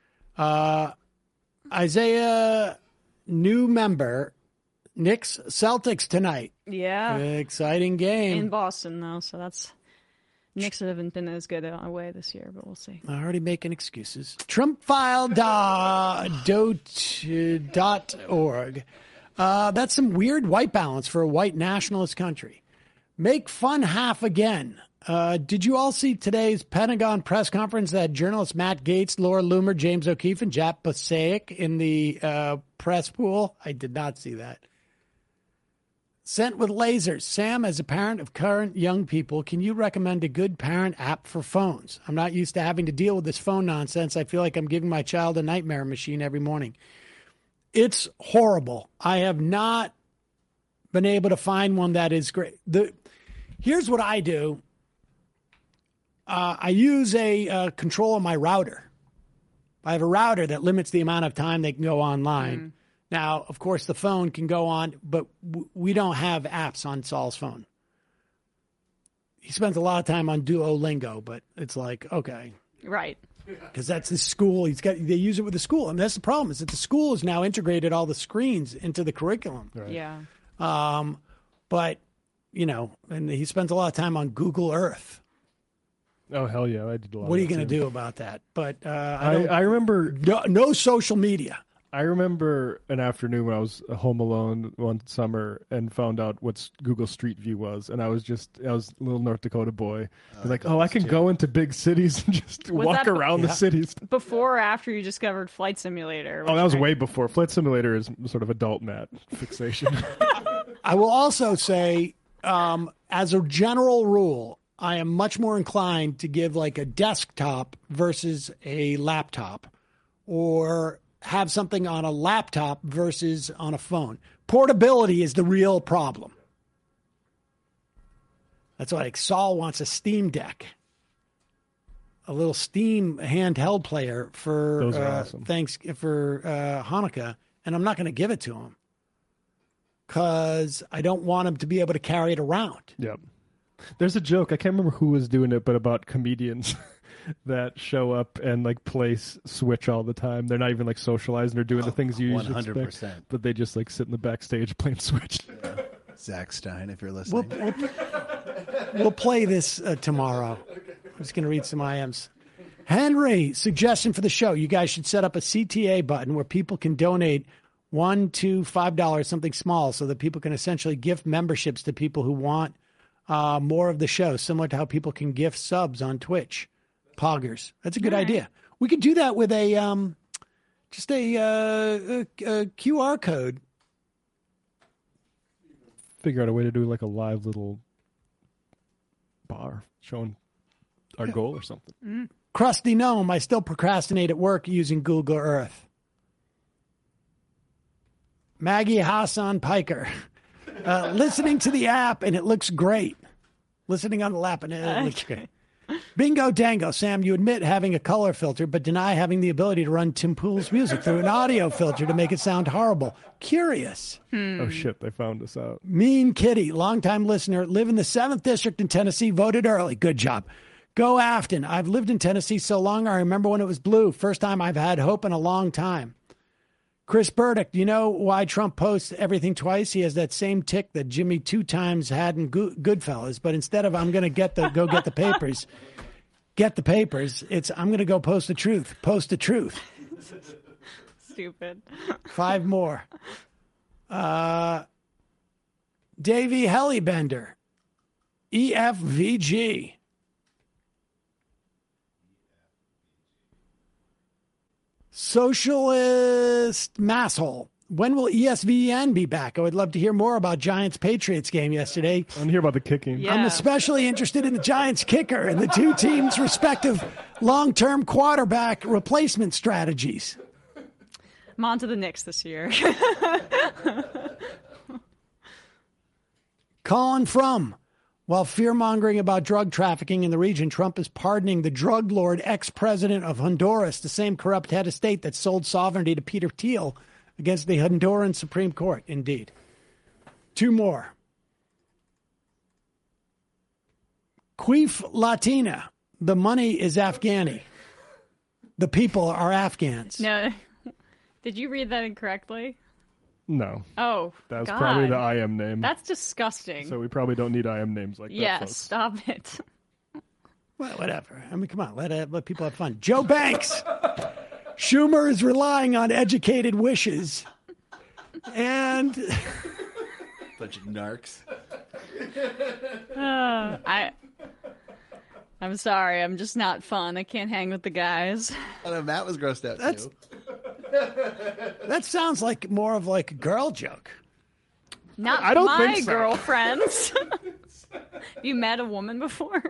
Isaiah, new member, Knicks Celtics tonight. Yeah. Exciting game. In Boston, though, so that's... Knicks haven't been as good away this year, but we'll see. Already making excuses. TrumpFile.org. That's some weird white balance for a white nationalist country. Make fun half again. Did you all see today's Pentagon press conference that journalists Matt Gaetz, Laura Loomer, James O'Keefe, and Jack Posobiec in the press pool? I did not see that. Sent with lasers. Sam, as a parent of current young people, can you recommend a good parent app for phones? I'm not used to having to deal with this phone nonsense. I feel like I'm giving my child a nightmare machine every morning. It's horrible. I have not been able to find one that is great. Here's what I do. I use a control on my router. I have a router that limits the amount of time they can go online. Mm. Now, of course, the phone can go on, but we don't have apps on Saul's phone. He spends a lot of time on Duolingo, but it's like, okay. Right. Because that's the school. They use it with the school. And that's the problem, is that the school has now integrated all the screens into the curriculum. Right. Yeah. But, and he spends a lot of time on Google Earth. Oh, hell yeah. I did a lot What are you going to do about that? But I remember... No social media. I remember an afternoon when I was home alone one summer and found out what Google Street View was. And I was a little North Dakota boy. I can go into big cities and just walk around the cities. Before or after you discovered Flight Simulator? Oh, that was way before. Flight Simulator is sort of adult Matt fixation. I will also say, as a general rule, I am much more inclined to give like a desktop versus a laptop, or have something on a laptop versus on a phone. Portability is the real problem. That's why Saul wants a Steam Deck, a little Steam handheld player for Those are awesome. for Hanukkah, and I'm not going to give it to him because I don't want him to be able to carry it around. Yep. There's a joke, I can't remember who was doing it, but about comedians that show up and play Switch all the time. They're not even socializing or doing the things you usually 100%. Expect, but they just sit in the backstage playing Switch. Yeah. Zach Stein, if you're listening. We'll play this tomorrow. I'm just going to read some IMs. Henry, suggestion for the show. You guys should set up a CTA button where people can donate $1 to $5, something small, so that people can essentially gift memberships to people who want more of the show, similar to how people can gift subs on Twitch. Poggers. That's a good idea. We could do that with a QR code. Figure out a way to do a live little bar showing our goal or something. Mm. Krusty Gnome, I still procrastinate at work using Google Earth. Maggie Hassan Piker. Listening to the app and it looks great. Listening on the app and it looks great. Bingo Dango. Sam, you admit having a color filter, but deny having the ability to run Tim Pool's music through an audio filter to make it sound horrible. Curious. Oh, shit. They found us out. Mean Kitty, longtime listener, live in the 7th District in Tennessee, voted early. Good job. Go Afton. I've lived in Tennessee so long, I remember when it was blue. First time I've had hope in a long time. Chris Burdick, do you know why Trump posts everything twice? He has that same tick that Jimmy 2 times had in Goodfellas. But instead of I'm going to go get the papers, it's I'm going to go post the truth. Post the truth. Stupid. 5 more. Davey Hellybender. EFVG. Socialist masshole. When will ESPN be back? I would love to hear more about Giants-Patriots game yesterday. I want to hear about the kicking. Yeah. I'm especially interested in the Giants kicker and the two teams' respective long-term quarterback replacement strategies. I'm on to the Knicks this year. Colin From. While fear-mongering about drug trafficking in the region, Trump is pardoning the drug lord ex-president of Honduras, the same corrupt head of state that sold sovereignty to Peter Thiel against the Honduran Supreme Court. Indeed. 2 more. Queef Latina. The money is Afghani. The people are Afghans. No. Did you read that incorrectly? No. Oh, That's God. probably the IM name. That's disgusting. So we probably don't need IM names like that, Yes, folks. stop it. Well, whatever. I mean, come on. Let people have fun. Joe Banks. Schumer is relying on educated wishes. And... bunch of narcs. I'm sorry. I'm just not fun. I can't hang with the guys. I know, Matt was grossed out too. That sounds like more of like a girl joke. Not I don't my think so. girlfriends. You met a woman before?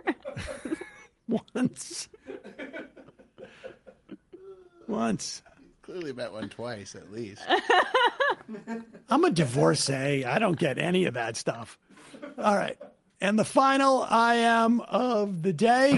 Once. Clearly met one twice at least. I'm a divorcee. I don't get any of that stuff. All right. And the final I am of the day.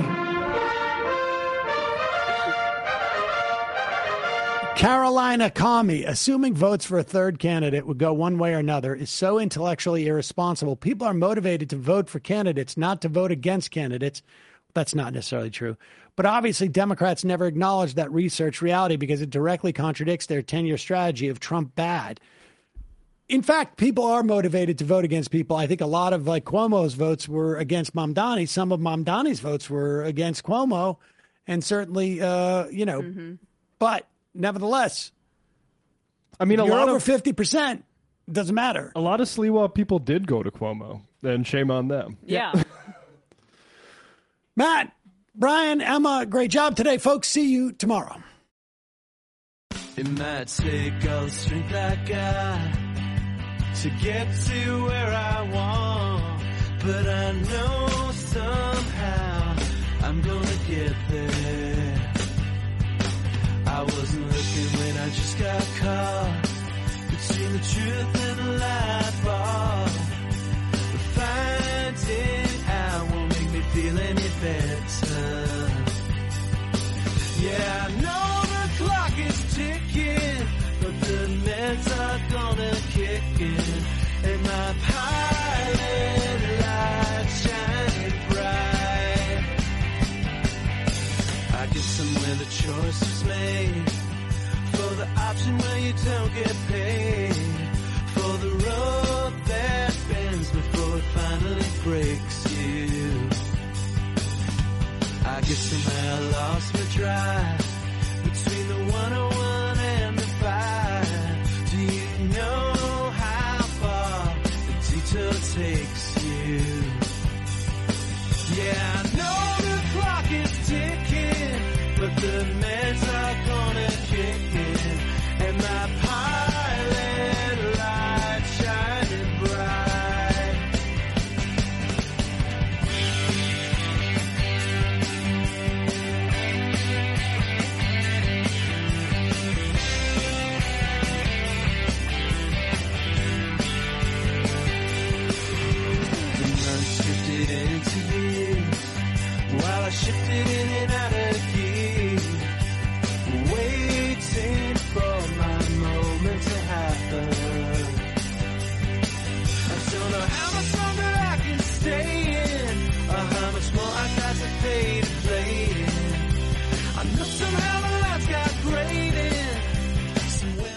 Carolina Commie, assuming votes for a third candidate would go one way or another, is so intellectually irresponsible. People are motivated to vote for candidates, not to vote against candidates. That's not necessarily true. But obviously, Democrats never acknowledge that research reality because it directly contradicts their 10-year strategy of Trump bad. In fact, people are motivated to vote against people. I think a lot of like Cuomo's votes were against Mamdani. Some of Mamdani's votes were against Cuomo. And certainly, but nevertheless, I mean, you're over 50%. It doesn't matter. A lot of Sliwa people did go to Cuomo, and shame on them. Yeah. Matt, Brian, Emma, great job today, folks. See you tomorrow. It might take all the strength I got to get to where I want, but I know somehow I'm gonna get there. I wasn't looking when I just got caught between the truth and the lie bar. But finding out won't make me feel any better. Yeah, I know the clock is ticking, but the meds are gonna kick in, and my pilot light shining bright. I guess somewhere the choice was made for the option where you don't get paid, for the road that bends before it finally breaks you. I guess somehow I lost my drive between the 101 and the 5. Do you know how far the detour takes you? Yeah, I know the clock is ticking, but the meds are gonna kick in, and my pilot light shining bright. The months drifted into years while I shifted in and out of gear, waiting for my moment to happen. I don't know how much longer I can stay in, or how much more I got to pay to play in. I know somehow the lights got great in somewhere.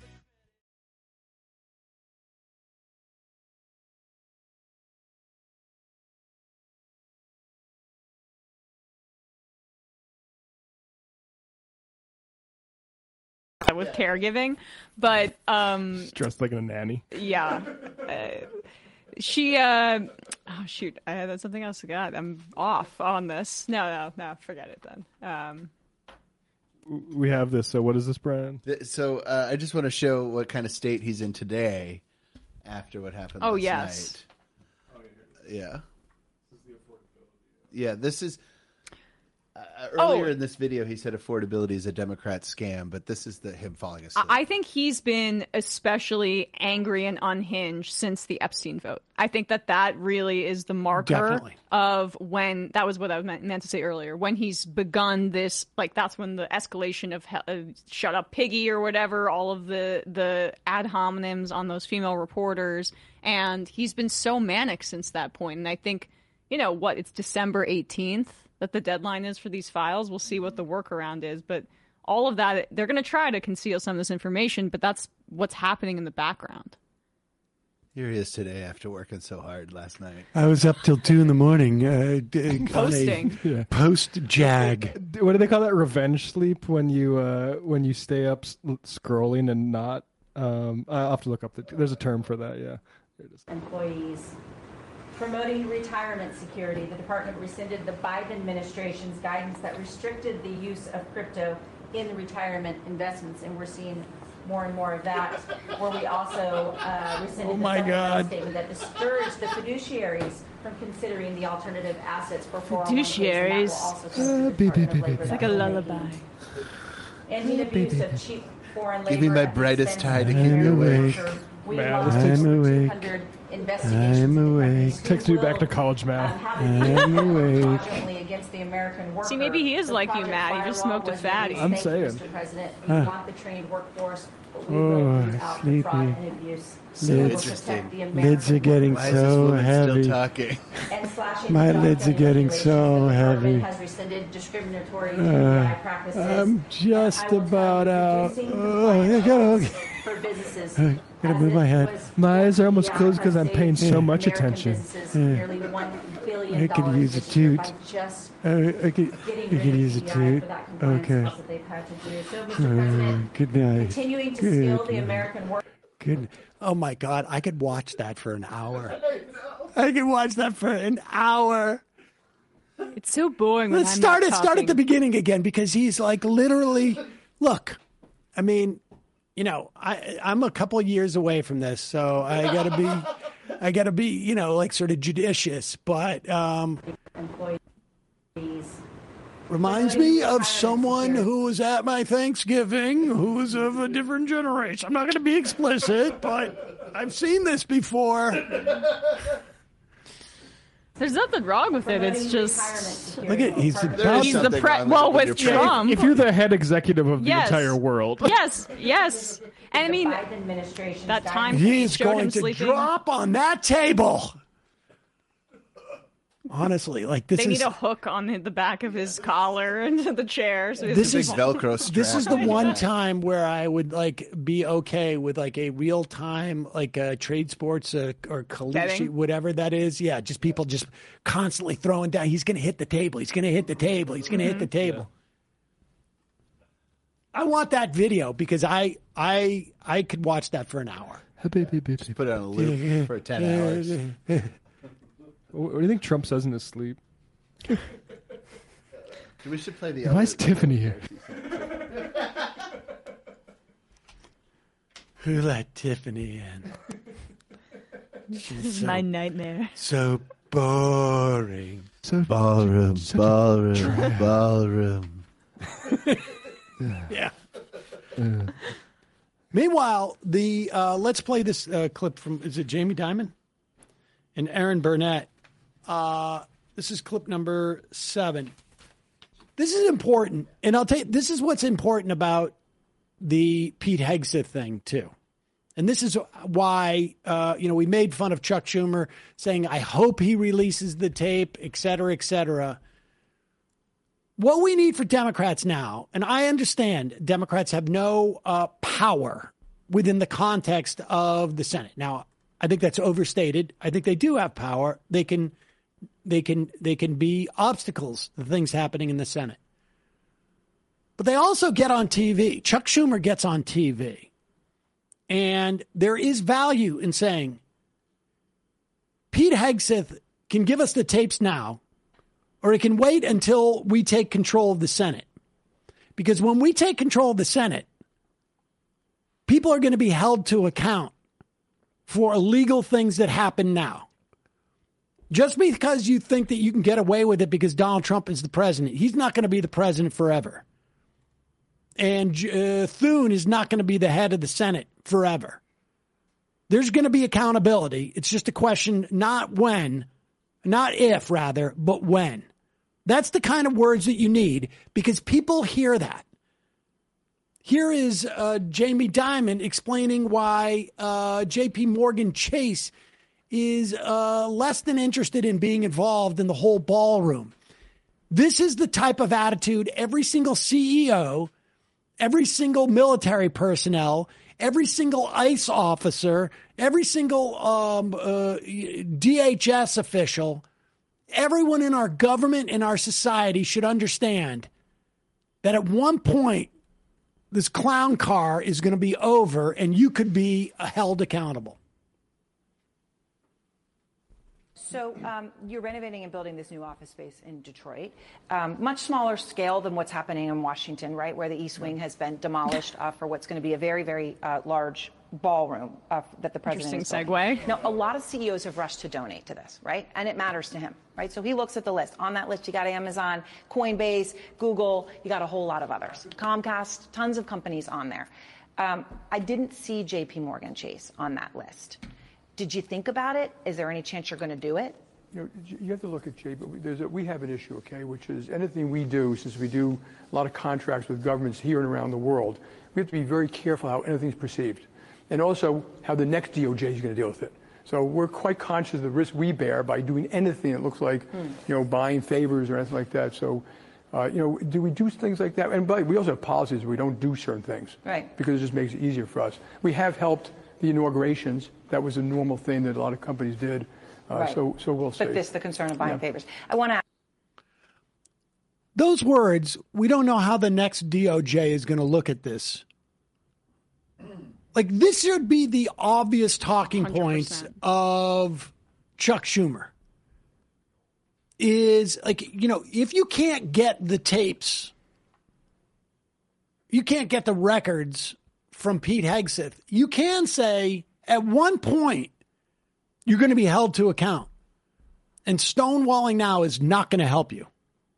With caregiving, but She's dressed like a nanny. yeah, she oh shoot, I had something else. God, I'm off on this. No, forget it then. We have this. So what is this, Brian? So I just want to show what kind of state he's in today after what happened last yes. night. Yeah. Yeah, this is... earlier in this video, he said affordability is a Democrat scam, but this is him falling asleep. I think he's been especially angry and unhinged since the Epstein vote. I think that really is the marker of when, that was what I meant to say earlier, when he's begun this, like that's when the escalation of shut up piggy or whatever, all of the ad hominems on those female reporters. And he's been so manic since that point. And I think, it's December 18th. That the deadline is for these files. We'll see what the workaround is. But all of that, they're going to try to conceal some of this information, but that's what's happening in the background. Here he is today after working so hard last night. I was up till 2 a.m. Posting. Post-jag. What do they call that? Revenge sleep when you stay up scrolling and not... I'll have to look up. There's a term for that, yeah. Employees Promoting retirement security, the department rescinded the Biden administration's guidance that restricted the use of crypto in retirement investments, and we're seeing more and more of that, where we also rescinded the federal statement that discouraged the fiduciaries from considering the alternative assets for 401ks. It's like a lullaby. Ending the use of cheap foreign labor. Give me my brightest tie to keep you awake. I'm awake. I'm awake. Takes me back to college math. I'm awake. See, maybe he is like you, Matt. He just smoked a fatty. I'm saying. Mr. President, we want the trained workforce, but we will root out the fraud and abuse. Lids are getting so heavy. My lids are getting so heavy. I'm just about out. Oh, I gotta move my head. My eyes are almost closed because I'm paying so much attention. I could use a toot. I could use a toot. Okay. Good night. Continuing to skill the American work. Good. Oh my God, I could watch that for an hour. I could watch that for an hour. It's so boring. Let's start at the beginning again, because he's like literally. Look, I mean, you know, I'm a couple of years away from this, so I gotta be, you know, like sort of judicious, but reminds me of someone who was at my Thanksgiving who was of a different generation. I'm not going to be explicit, but I've seen this before. There's nothing wrong with it. It's just look at he's the well with Trump. If you're the head executive of the entire world, yes, and I mean that time he's going to drop on that table. Honestly, like this they need a hook on the back of his collar and the chair. So this is Velcro strap. This is the one time where I would like be okay with like a real time like trade sports or Kalishi, whatever that is. Yeah, just people just constantly throwing down. He's going to hit the table. He's going to hit the table. He's going to hit the table. I want that video because I could watch that for an hour. Just put it on a loop for 10 hours. What do you think Trump says in his sleep? We should play the. Why is Tiffany here? Who let Tiffany in? This is my nightmare. So boring. So ballroom. Yeah. Meanwhile, the let's play this clip from, is it Jamie Dimon and Aaron Burnett? This is clip number 7. This is important, and I'll tell you, this is what's important about the Pete Hegseth thing too. And this is why, we made fun of Chuck Schumer saying, I hope he releases the tape, et cetera, et cetera. What we need for Democrats now, and I understand Democrats have no power within the context of the Senate. Now, I think that's overstated. I think they do have power. They can be obstacles to things happening in the Senate. But they also get on TV. Chuck Schumer gets on TV. And there is value in saying, Pete Hegseth can give us the tapes now, or it can wait until we take control of the Senate. Because when we take control of the Senate, people are going to be held to account for illegal things that happen now. Just because you think that you can get away with it because Donald Trump is the president, he's not going to be the president forever. And Thune is not going to be the head of the Senate forever. There's going to be accountability. It's just a question, not when, not if rather, but when. That's the kind of words that you need because people hear that. Here is Jamie Dimon explaining why J.P. Morgan Chase is less than interested in being involved in the whole ballroom. This is the type of attitude every single CEO, every single military personnel, every single ICE officer, every single DHS official, everyone in our government and our society should understand that at one point, this clown car is going to be over and you could be held accountable. So you're renovating and building this new office space in Detroit, much smaller scale than what's happening in Washington, right, where the East Wing has been demolished for what's going to be a very, very large ballroom that the president is building. Interesting segue. Now, a lot of CEOs have rushed to donate to this, right? And it matters to him, right? So he looks at the list. On that list, you got Amazon, Coinbase, Google, you got a whole lot of others. Comcast, tons of companies on there. I didn't see JP Morgan Chase on that list. Did you think about it? Is there any chance you're going to do it? You have to look at we have an issue, okay, which is anything we do, since we do a lot of contracts with governments here and around the world, we have to be very careful how anything's perceived, and also how the next DOJ is going to deal with it. So we're quite conscious of the risk we bear by doing anything that looks like, buying favors or anything like that. So, do we do things like that? And but we also have policies where we don't do certain things, right? Because it just makes it easier for us. We have helped the inaugurations. That was a normal thing that a lot of companies did. Right. So we'll see. But the concern of buying favors. I want to. Those words, we don't know how the next DOJ is going to look at this. Like, this should be the obvious talking 100%. Points of Chuck Schumer. Is like, if you can't get the tapes, you can't get the records from Pete Hegseth, you can say at one point you're going to be held to account. And stonewalling now is not going to help you.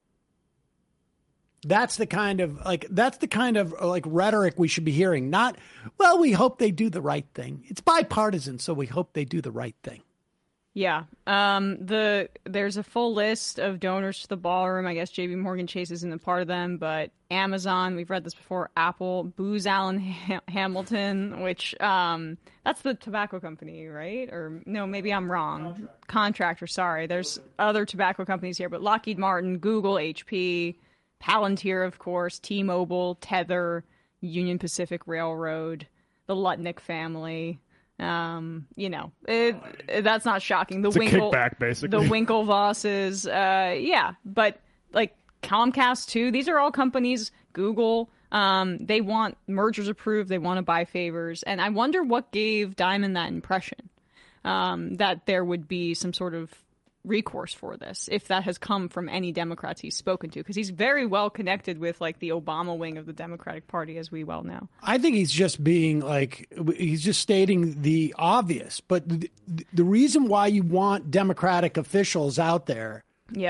That's the kind of rhetoric we should be hearing. Not, well, we hope they do the right thing. It's bipartisan, so we hope they do the right thing. Yeah. There's a full list of donors to the ballroom. I guess JP Morgan Chase isn't a part of them, but Amazon, we've read this before, Apple, Booz Allen Hamilton, which that's the tobacco company, right? Or no, maybe I'm wrong. Contractor, sorry. There's other tobacco companies here, but Lockheed Martin, Google, HP, Palantir, of course, T-Mobile, Tether, Union Pacific Railroad, the Lutnick family. That's not shocking. It's a kickback, basically. The Winklevosses, but like Comcast too. These are all companies. Google, they want mergers approved. They want to buy favors, and I wonder what gave Dimon that impression that there would be some sort of recourse for this, if that has come from any Democrats he's spoken to, because he's very well connected with like the Obama wing of the Democratic Party, as we well know. I think he's just being he's just stating the obvious. But the reason why you want Democratic officials out there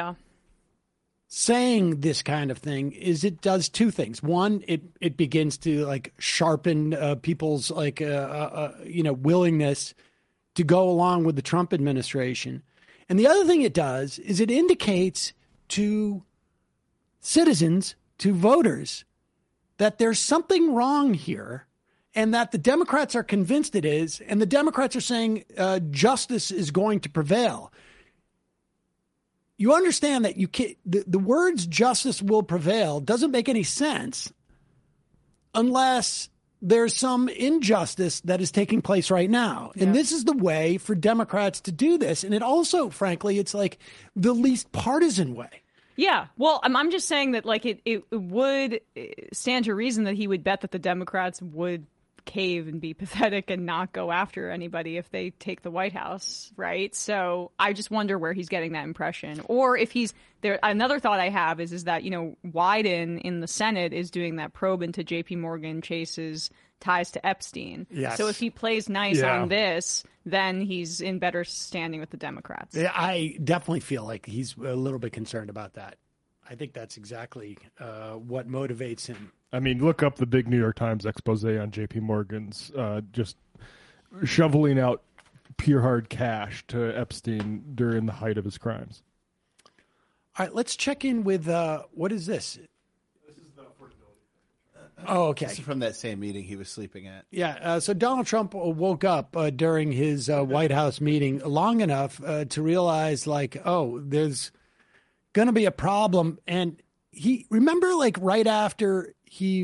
saying this kind of thing is it does two things. One, it begins to sharpen people's willingness to go along with the Trump administration. And the other thing it does is it indicates to citizens, to voters, that there's something wrong here and that the Democrats are convinced it is. And the Democrats are saying justice is going to prevail. You understand that the words justice will prevail doesn't make any sense unless there's some injustice that is taking place right now. And this is the way for Democrats to do this. And it also, frankly, it's like the least partisan way. Yeah. Well, I'm just saying that it would stand to reason that he would bet that the Democrats would cave and be pathetic and not go after anybody if they take the White House, right? So I just wonder where he's getting that impression. Or if he's there. Another thought I have is that, Wyden in the Senate is doing that probe into JP Morgan Chase's ties to Epstein. Yes. So if he plays nice on this, then he's in better standing with the Democrats. Yeah, I definitely feel like he's a little bit concerned about that. I think that's exactly what motivates him. I mean, look up the big New York Times expose on J.P. Morgan's just shoveling out pure hard cash to Epstein during the height of his crimes. All right, let's check in with what is this? This is the affordability. Oh, okay. This is from that same meeting he was sleeping at. Yeah, so Donald Trump woke up during his White House meeting long enough to realize, there's going to be a problem. And he, remember, right after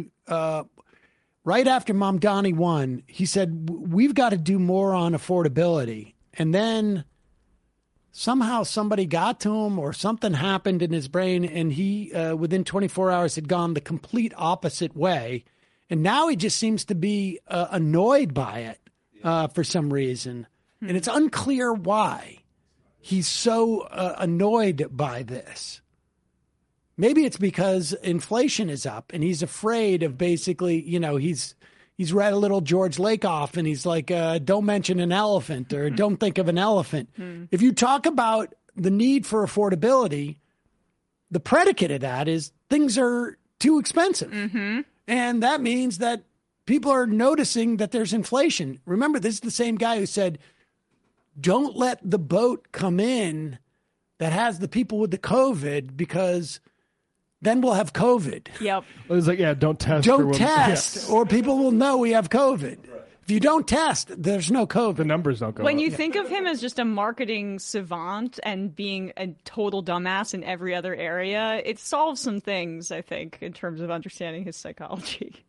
Mamdani won, he said, we've got to do more on affordability. And then somehow somebody got to him or something happened in his brain, and he, within 24 hours, had gone the complete opposite way. And now he just seems to be annoyed by it for some reason. And it's unclear why he's so annoyed by this. Maybe it's because inflation is up and he's afraid of basically, he's read a little George Lakoff and he's like, don't mention an elephant or don't think of an elephant. If you talk about the need for affordability, the predicate of that is things are too expensive. And that means that people are noticing that there's inflation. Remember, this is the same guy who said, don't let the boat come in that has the people with the COVID because then we'll have COVID. Yep. It was like, don't test. Don't test, or people will know we have COVID. If you don't test, there's no COVID. The numbers don't go When up. you think of him as just a marketing savant and being a total dumbass in every other area, it solves some things, I think, in terms of understanding his psychology.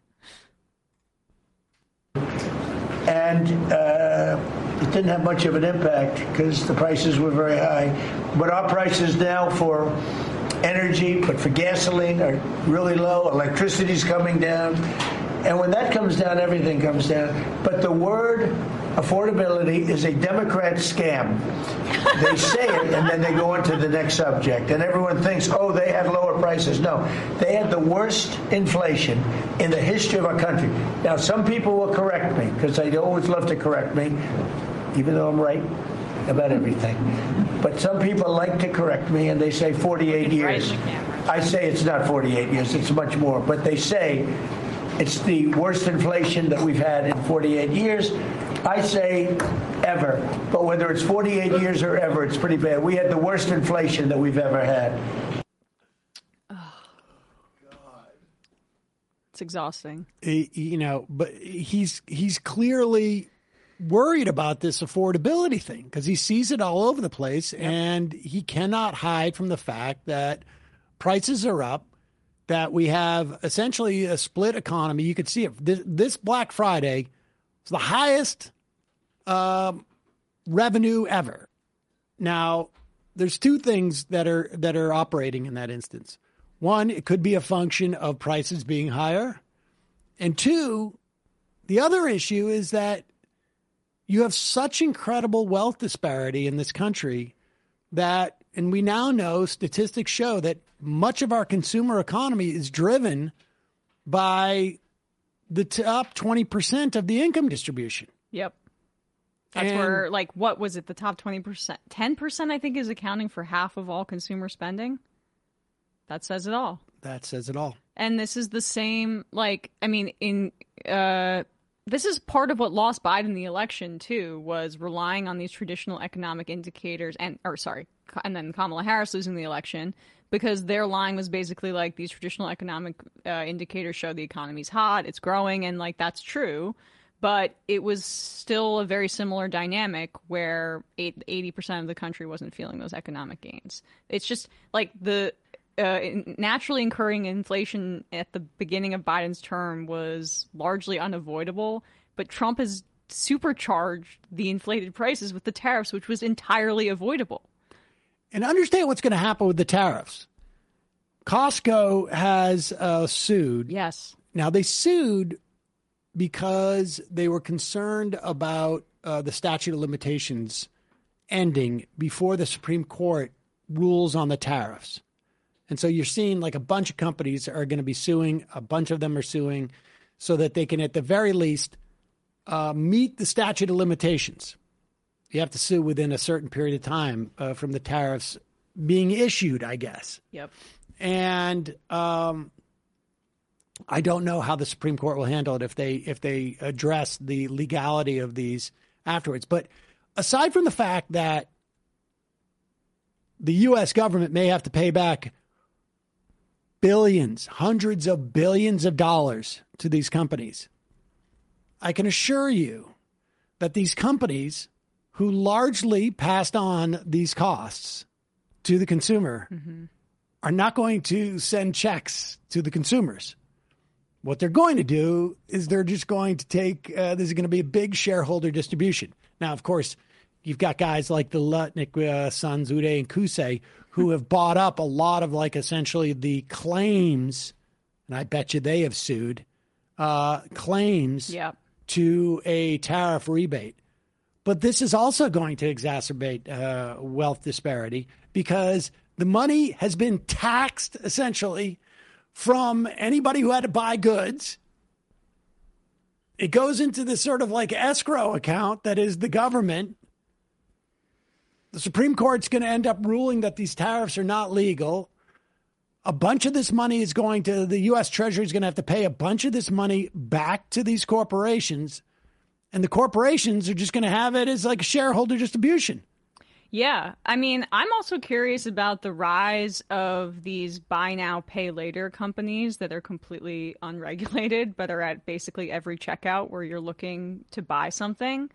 And it didn't have much of an impact because the prices were very high. But our prices now for energy, but for gasoline are really low. Electricity's coming down. And when that comes down, everything comes down. But the word affordability is a Democrat scam. They say it, and then they go on to the next subject. And everyone thinks, oh, they had lower prices. No, they had the worst inflation in the history of our country. Now, some people will correct me, because they always love to correct me, even though I'm right about everything. But some people like to correct me, and they say 48 years. I say it's not 48 years. It's much more. But they say it's the worst inflation that we've had in 48 years. I say ever. But whether it's 48 years or ever, it's pretty bad. We had the worst inflation that we've ever had. It's exhausting. But he's clearly worried about this affordability thing because he sees it all over the place, and he cannot hide from the fact that prices are up, that we have essentially a split economy. You could see it. This Black Friday is the highest revenue ever. Now, there's two things that are operating in that instance. One, it could be a function of prices being higher. And two, the other issue is that you have such incredible wealth disparity in this country that, and we now know statistics show that much of our consumer economy is driven by the top 20% of the income distribution. Yep. That's where, what was it? The top 20%? 10%, I think, is accounting for half of all consumer spending. That says it all. That says it all. And this is the same, this is part of what lost Biden the election, too, was relying on these traditional economic indicators and then Kamala Harris losing the election because their line was basically like these traditional economic indicators show the economy's hot, it's growing, and that's true. But it was still a very similar dynamic where 80% of the country wasn't feeling those economic gains. It's just the naturally incurring inflation at the beginning of Biden's term was largely unavoidable, but Trump has supercharged the inflated prices with the tariffs, which was entirely avoidable. And understand what's going to happen with the tariffs. Costco has sued. Yes. Now, they sued because they were concerned about the statute of limitations ending before the Supreme Court rules on the tariffs. And so you're seeing a bunch of companies are going to be suing. A bunch of them are suing so that they can, at the very least, meet the statute of limitations. You have to sue within a certain period of time from the tariffs being issued, I guess. Yep. And I don't know how the Supreme Court will handle it if they address the legality of these afterwards. But aside from the fact that the U.S. government may have to pay back billions, hundreds of billions of dollars to these companies, I can assure you that these companies who largely passed on these costs to the consumer are not going to send checks to the consumers. What they're going to do is they're just going to take, this is going to be a big shareholder distribution. Now, of course, you've got guys like the Lutnick sons, Uday and Kusei, who have bought up a lot of essentially the claims, and I bet you they have sued, claims to a tariff rebate. But this is also going to exacerbate wealth disparity because the money has been taxed essentially from anybody who had to buy goods. It goes into this sort of like escrow account that is the government. The Supreme Court's going to end up ruling that these tariffs are not legal. A bunch of this money is going to the U.S. Treasury is going to have to pay a bunch of this money back to these corporations. And the corporations are just going to have it as like a shareholder distribution. Yeah. I mean, I'm also curious about the rise of these buy now, pay later companies that are completely unregulated, but are at basically every checkout where you're looking to buy something.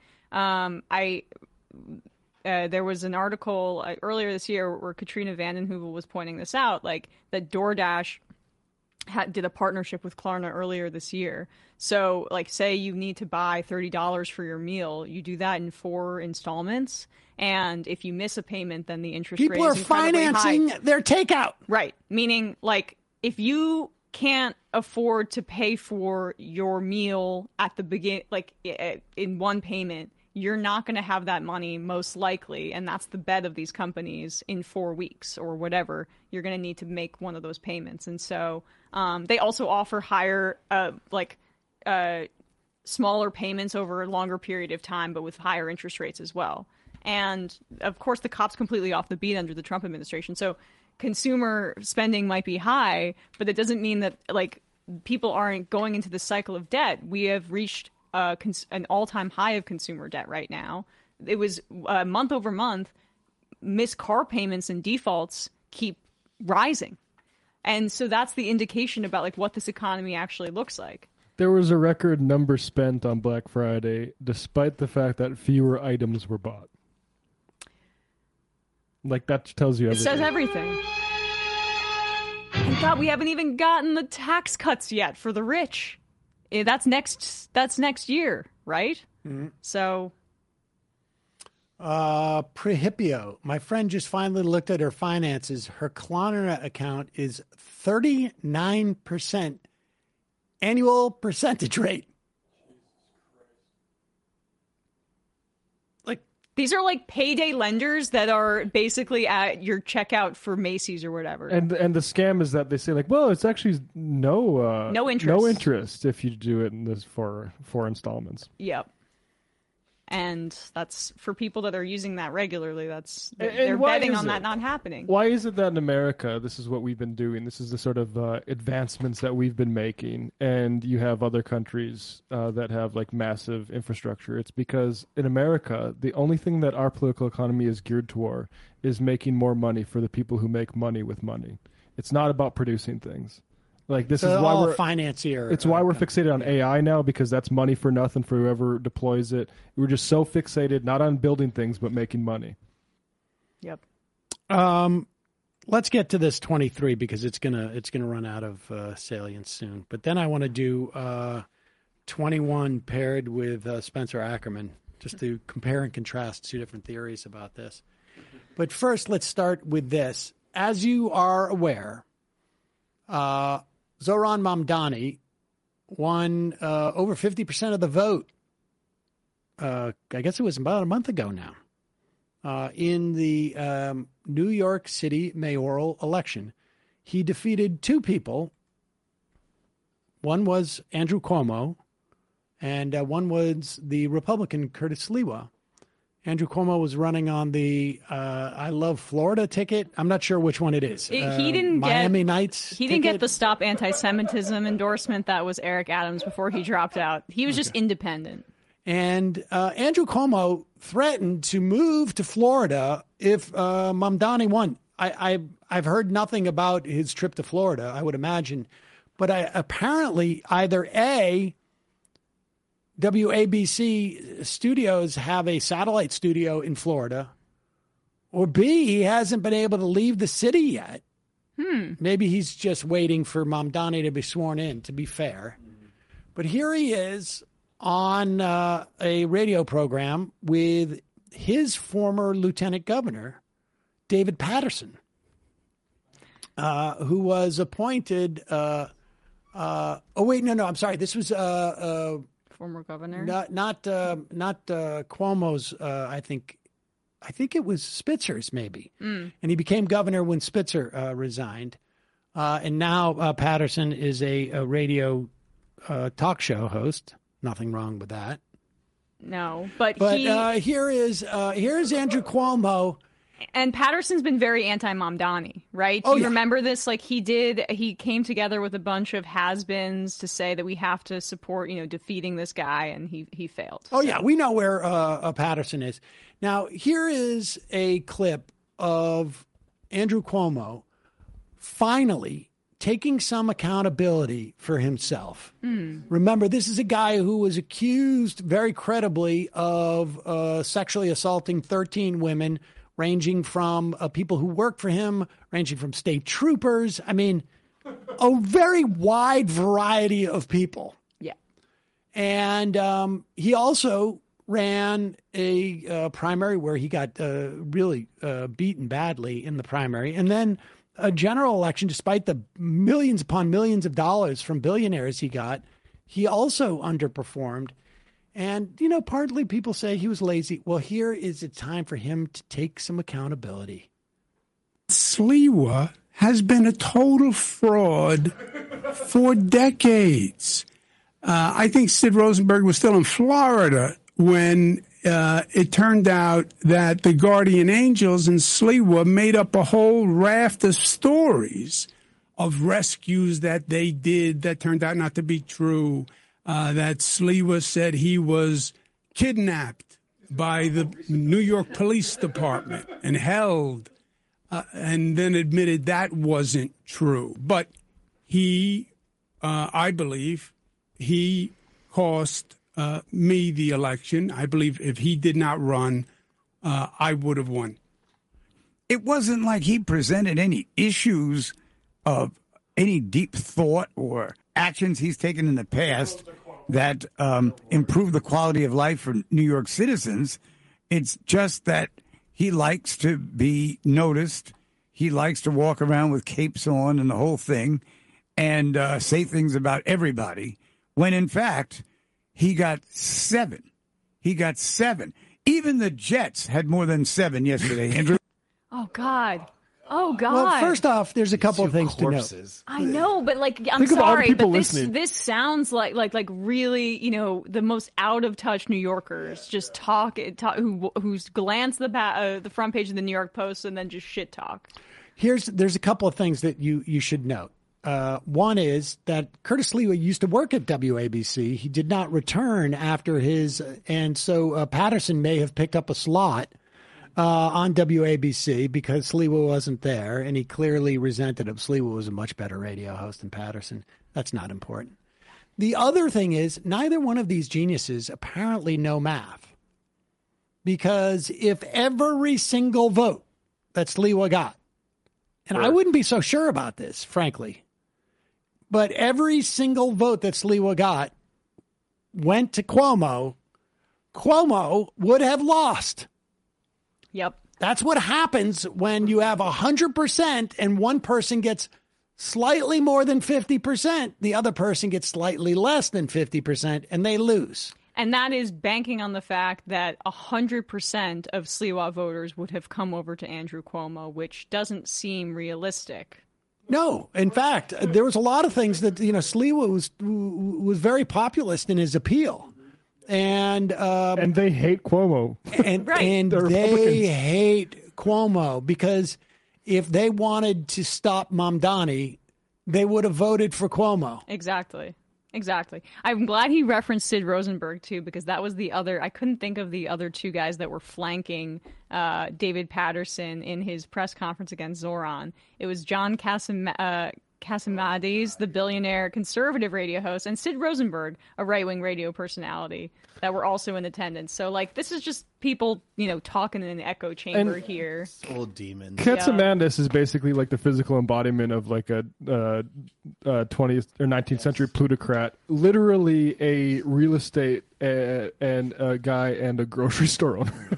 There was an article earlier this year where Katrina vanden Heuvel was pointing this out, like that DoorDash did a partnership with Klarna earlier this year. So, like, say you need to buy $30 for your meal, you do that in 4 installments, and if you miss a payment, then the interest rate is incredibly high. People are financing their takeout. Right. Meaning, like, if you can't afford to pay for your meal at the beginning, like in one payment, you're not going to have that money most likely, and that's the bet of these companies in 4 weeks or whatever. You're going to need to make one of those payments. And so they also offer higher, smaller payments over a longer period of time, but with higher interest rates as well. And, of course, the cop's completely off the beat under the Trump administration. So consumer spending might be high, but it doesn't mean that, like, people aren't going into this cycle of debt. We have reached an all-time high of consumer debt right now. It was month over month, missed car payments and defaults keep rising. And so that's the indication about like what this economy actually looks like. There was a record number spent on Black Friday, despite the fact that fewer items were bought. Like, that tells you everything. It says everything. And God, we haven't even gotten the tax cuts yet for the rich. That's next year, right? Mm-hmm. So, Prehipio, my friend just finally looked at her finances. Her Klarna account is 39% annual percentage rate. Like, these are like payday lenders that are basically at your checkout for Macy's or whatever. And the scam is that they say like, well, it's actually no interest if you do it in this for 4 installments. Yep. And that's for people that are using that regularly. They're betting on that not happening. Why is it that in America, this is what we've been doing? This is the sort of advancements that we've been making, and you have other countries that have like massive infrastructure. It's because in America, the only thing that our political economy is geared toward is making more money for the people who make money with money. It's not about producing things. Like this is why we're financier. It's why we're fixated on AI now, because that's money for nothing for whoever deploys it. We're just so fixated not on building things but making money. Yep. Let's get to this 23 because it's gonna run out of salience soon. But then I want to do 21 paired with Spencer Ackerman just to compare and contrast 2 different theories about this. But first, let's start with this. As you are aware, Zohran Mamdani won over 50% of the vote. I guess it was about a month ago now. In the New York City mayoral election, he defeated 2 people. One was Andrew Cuomo, and one was the Republican Curtis Sliwa. Andrew Cuomo was running on the I Love Florida ticket. I'm not sure which one it is. He didn't Miami Nights. He didn't get the Stop Anti-Semitism endorsement. That was Eric Adams before he dropped out. He was just independent. And Andrew Cuomo threatened to move to Florida if Mamdani won. I've heard nothing about his trip to Florida, I would imagine. But apparently either A, WABC studios have a satellite studio in Florida, or B, he hasn't been able to leave the city yet. Maybe he's just waiting for Mamdani to be sworn in, to be fair. But here he is on a radio program with his former lieutenant governor, David Paterson, who was appointed. I'm sorry. This was former governor. Not Cuomo's. I think it was Spitzer's maybe, and he became governor when Spitzer resigned, and now Patterson is a radio talk show host. Nothing wrong with that. No, but here's Andrew Cuomo. And Patterson's been very anti-Mamdani, right? Do you remember this? Like he came together with a bunch of has-beens to say that we have to support, defeating this guy, and he failed. Oh, yeah. We know where Patterson is. Now, here is a clip of Andrew Cuomo finally taking some accountability for himself. Remember, this is a guy who was accused very credibly of sexually assaulting 13 women, ranging from people who worked for him, ranging from state troopers. I mean, a very wide variety of people. Yeah. And he also ran a primary where he got really beaten badly in the primary. And then a general election, despite the millions upon millions of dollars from billionaires he got, he also underperformed. And, partly people say he was lazy. Well, here is a time for him to take some accountability. Sliwa has been a total fraud for decades. I think Sid Rosenberg was still in Florida when it turned out that the Guardian Angels and Sliwa made up a whole raft of stories of rescues that they did that turned out not to be true. That Sliwa said he was kidnapped by the New York Police Department and held, and then admitted that wasn't true. But he, I believe, he cost me the election. I believe if he did not run, I would have won. It wasn't like he presented any issues of any deep thought or actions he's taken in the past that improve the quality of life for New York citizens. It's just that he likes to be noticed. He likes to walk around with capes on and the whole thing and say things about everybody, when in fact he got 7. He got 7. Even the Jets had more than 7 yesterday, Andrew. Oh, God. Oh, God. Well, first off, there's a couple of things to note. I know, but I'm Think of all the sorry, people but listening. this sounds like really, the most out of touch New Yorkers just who's glance the front page of the New York Post and then just shit talk. There's a couple of things that you should note. One is that Curtis Sliwa used to work at WABC. He did not return after and so Patterson may have picked up a slot on WABC because Sliwa wasn't there, and he clearly resented him. Sliwa was a much better radio host than Patterson. That's not important. The other thing is neither one of these geniuses apparently know math, because if every single vote that Sliwa got, and I wouldn't be so sure about this, frankly, but every single vote that Sliwa got went to Cuomo, Cuomo would have lost. Yep. That's what happens when you have 100% and one person gets slightly more than 50%. The other person gets slightly less than 50%, and they lose. And that is banking on the fact that 100% of Sliwa voters would have come over to Andrew Cuomo, which doesn't seem realistic. No. In fact, there was a lot of things that, Sliwa was very populist in his appeal. And they hate Cuomo. And they hate Cuomo because if they wanted to stop Mamdani, they would have voted for Cuomo. Exactly. I'm glad he referenced Sid Rosenberg, too, because that was I couldn't think of the other two guys that were flanking David Patterson in his press conference against Zoran. It was John Cassimatidis, the billionaire conservative radio host, and Sid Rosenberg, a right-wing radio personality, that were also in attendance. So, this is just people, talking in an echo chamber here. Old demons. Katsimandis is basically like the physical embodiment of like a 20th or 19th century plutocrat. Literally a real estate and a guy and a grocery store owner.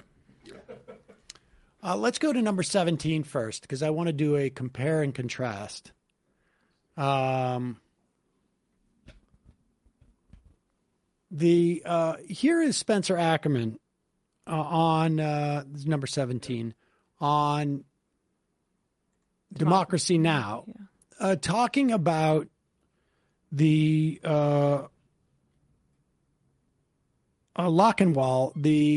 Let's go to number 17 first, because I want to do a compare and contrast. Here is Spencer Ackerman on number 17 on Democracy Now, talking about the Lockenwall,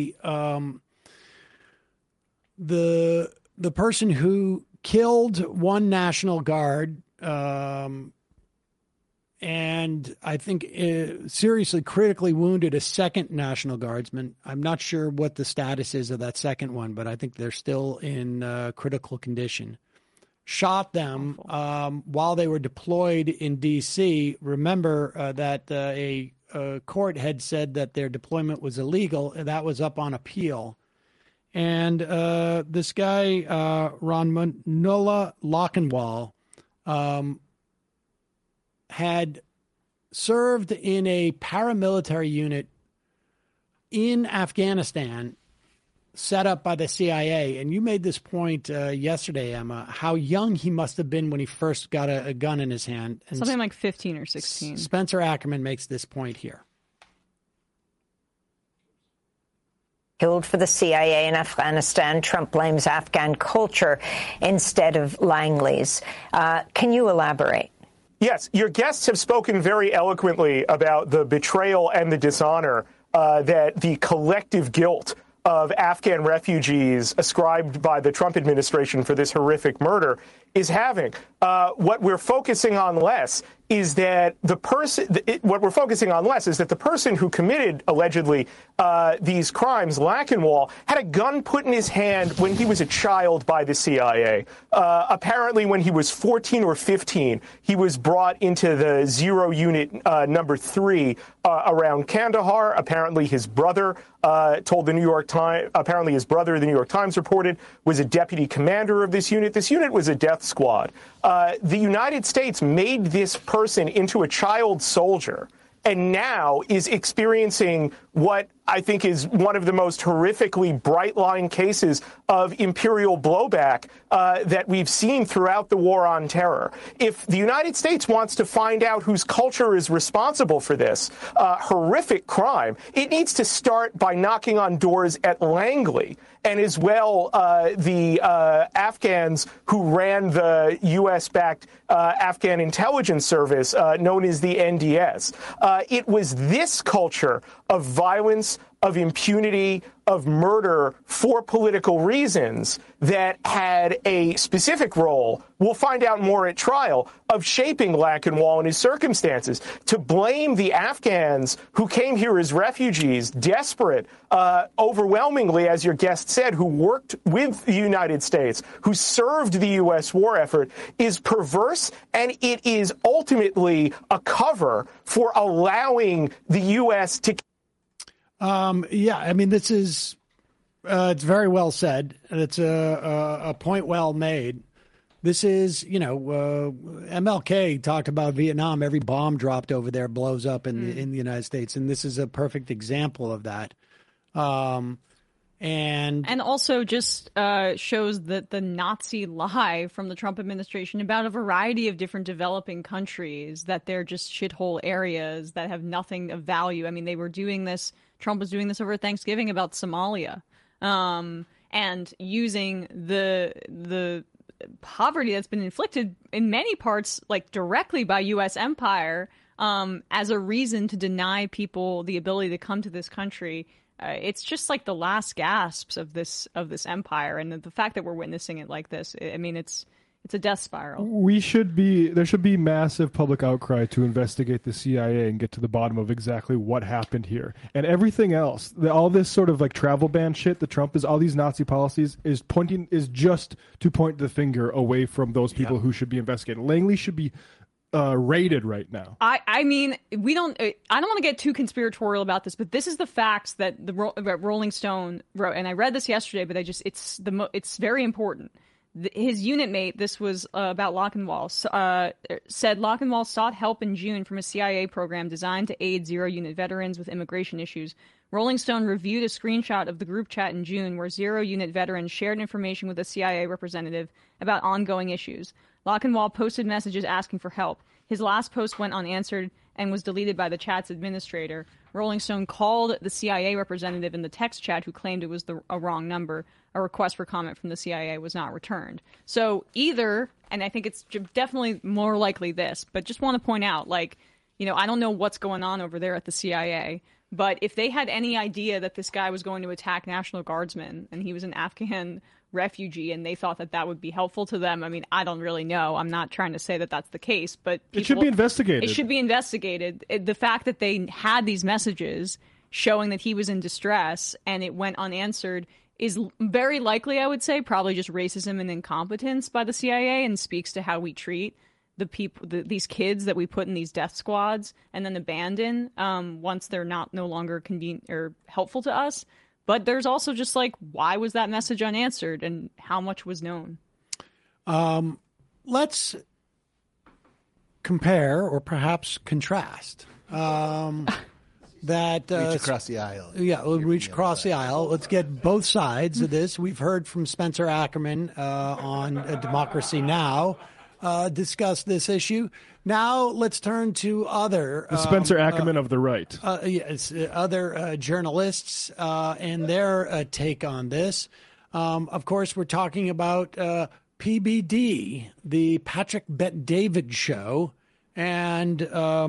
the person who killed one National Guard, and I think seriously, critically wounded a second National Guardsman. I'm not sure what the status is of that second one, but I think they're still in critical condition. Shot them while they were deployed in D.C. Remember that a court had said that their deployment was illegal. That was up on appeal. And this guy, Ronmanola Lockenwall, had served in a paramilitary unit in Afghanistan set up by the CIA. And you made this point yesterday, Emma, how young he must have been when he first got a gun in his hand. And something like 15 or 16. Spencer Ackerman makes this point here. Killed for the CIA in Afghanistan. Trump blames Afghan culture instead of Langley's. Can you elaborate? Yes, your guests have spoken very eloquently about the betrayal and the dishonor that the collective guilt of Afghan refugees ascribed by the Trump administration for this horrific murder is having. What we're focusing on less is that the person who committed allegedly these crimes, Lockenwall, had a gun put in his hand when he was a child by the CIA. Apparently, when he was 14 or 15, he was brought into the Zero Unit number 3 around Kandahar. Apparently, his brother told the New York Times. Apparently, his brother, the New York Times reported, was a deputy commander of this unit. This unit was a death squad. The United States made this person into a child soldier and now is experiencing what I think is one of the most horrifically bright-line cases of imperial blowback that we've seen throughout the war on terror. If the United States wants to find out whose culture is responsible for this horrific crime, it needs to start by knocking on doors at Langley and as well the Afghans who ran the U.S.-backed Afghan intelligence service known as the NDS. It was this culture of violence, of impunity, of murder for political reasons that had a specific role, we'll find out more at trial, of shaping Lockenwall and his circumstances. To blame the Afghans who came here as refugees, desperate, overwhelmingly, as your guest said, who worked with the United States, who served the U.S. war effort, is perverse, and it is ultimately a cover for allowing the U.S. to... Yeah, I mean, this is, it's very well said. It's a point well made. This is, MLK talked about Vietnam. Every bomb dropped over there blows up in the United States. And this is a perfect example of that. And also just shows that the Nazi lie from the Trump administration about a variety of different developing countries, that they're just shithole areas that have nothing of value. I mean, they were doing this. Trump was doing this over Thanksgiving about Somalia, and using the poverty that's been inflicted in many parts, like directly by U.S. empire, as a reason to deny people the ability to come to this country. It's just like the last gasps of this empire, and the fact that we're witnessing it like this. I mean, it's a death spiral. There should be massive public outcry to investigate the CIA and get to the bottom of exactly what happened here. And everything else, all this sort of like travel ban shit that Trump is, all these Nazi policies is just to point the finger away from those people who should be investigated. Langley should be raided right now. I mean, I don't want to get too conspiratorial about this, but this is the facts that the Rolling Stone wrote, and I read this yesterday, but it's very important. His unit mate, this was about Lockenwall, said Lockenwall sought help in June from a CIA program designed to aid zero-unit veterans with immigration issues. Rolling Stone reviewed a screenshot of the group chat in June where zero-unit veterans shared information with a CIA representative about ongoing issues. Lockenwall posted messages asking for help. His last post went unanswered, and was deleted by the chat's administrator. Rolling Stone called the CIA representative in the text chat who claimed it was a wrong number. A request for comment from the CIA was not returned. So either, and I think it's definitely more likely this, but just want to point out, like, you know, I don't know what's going on over there at the CIA, but if they had any idea that this guy was going to attack National Guardsmen and he was an Afghan refugee and they thought that that would be helpful to them, I mean, I don't really know. I'm not trying to say that that's the case, but it should be investigated. It should be investigated. The fact that they had these messages showing that he was in distress and it went unanswered is very likely, I would say, probably just racism and incompetence by the CIA, and speaks to how we treat the people, these kids that we put in these death squads and then abandon once they're no longer convenient or helpful to us. But there's also just like, why was that message unanswered and how much was known? Let's compare or perhaps contrast that. Reach across the aisle. Yeah, we'll reach across the aisle. Let's get both sides of this. We've heard from Spencer Ackerman on Democracy Now! Discuss this issue. Now let's turn to other... The Spencer Ackerman of the right. Yes, other journalists and their take on this. Of course, we're talking about PBD, the Patrick Bet-David show, and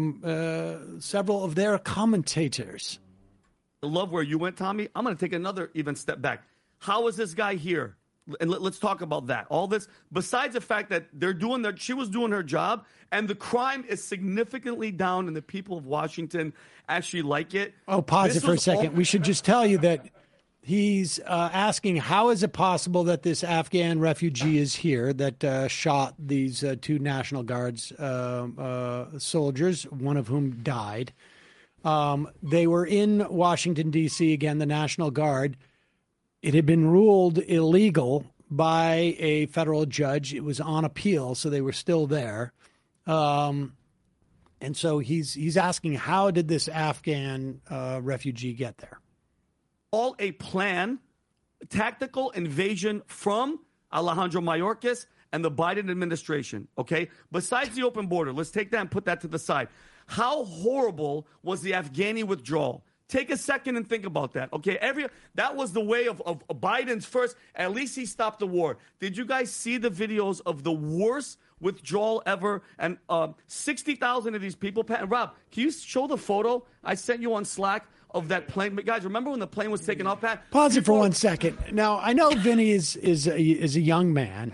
several of their commentators. I love where you went, Tommy. I'm going to take another even step back. How is this guy here? And let's talk about that. All this, besides the fact that she was doing her job, and the crime is significantly down, and the people of Washington actually like it. Oh, pause it for a second. We should just tell you that he's asking, how is it possible that this Afghan refugee is here that shot these two National Guards soldiers, one of whom died? They were in Washington, D.C., again, the National Guard. It had been ruled illegal by a federal judge. It was on appeal, so they were still there. And so he's asking, how did this Afghan refugee get there? All a plan, tactical invasion from Alejandro Mayorkas and the Biden administration, okay? Besides the open border, let's take that and put that to the side. How horrible was the Afghani withdrawal? Take a second and think about that, okay? That was the way of Biden's first. At least he stopped the war. Did you guys see the videos of the worst withdrawal ever? And 60,000 of these people. And Rob, can you show the photo I sent you on Slack of that plane? But guys, remember when the plane was taken off, Pat? Pause it for 1 second. Now, I know Vinny is a young man,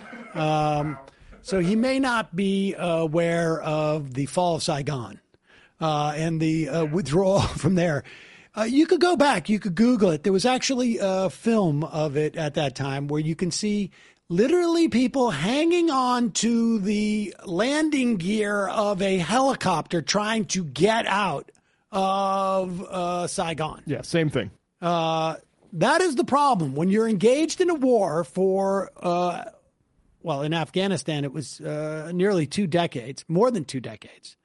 so he may not be aware of the fall of Saigon and the withdrawal from there. You could go back. You could Google it. There was actually a film of it at that time where you can see literally people hanging on to the landing gear of a helicopter trying to get out of Saigon. Yeah, same thing. That is the problem. When you're engaged in a war for, in Afghanistan, it was nearly 2 decades, more than 2 decades.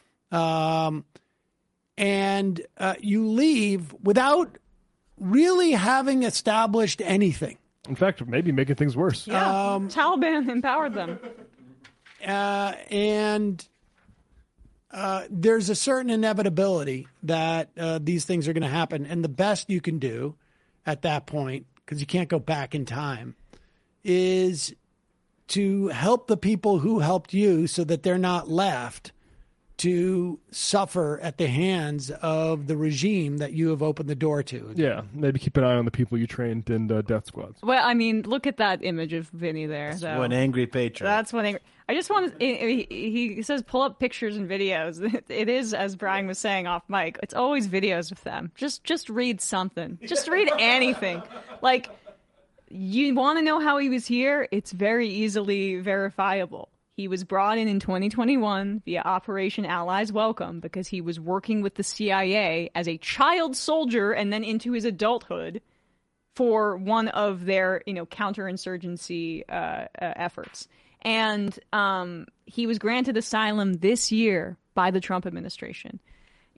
And you leave without really having established anything. In fact, maybe making things worse. Yeah, Taliban empowered them. And there's a certain inevitability that these things are going to happen. And the best you can do at that point, because you can't go back in time, is to help the people who helped you so that they're not left to suffer at the hands of the regime that you have opened the door to. Yeah, maybe keep an eye on the people you trained in death squads. Well, I mean, look at that image of Vinny there. That's one angry patriot. That's one angry. I just want to, he says pull up pictures and videos. It is, as Brian was saying off mic, it's always videos of them. Just read something. Just read anything. Like, you want to know how he was here? It's very easily verifiable. He was brought in 2021 via Operation Allies Welcome because he was working with the CIA as a child soldier and then into his adulthood for one of their, counterinsurgency efforts. And he was granted asylum this year by the Trump administration.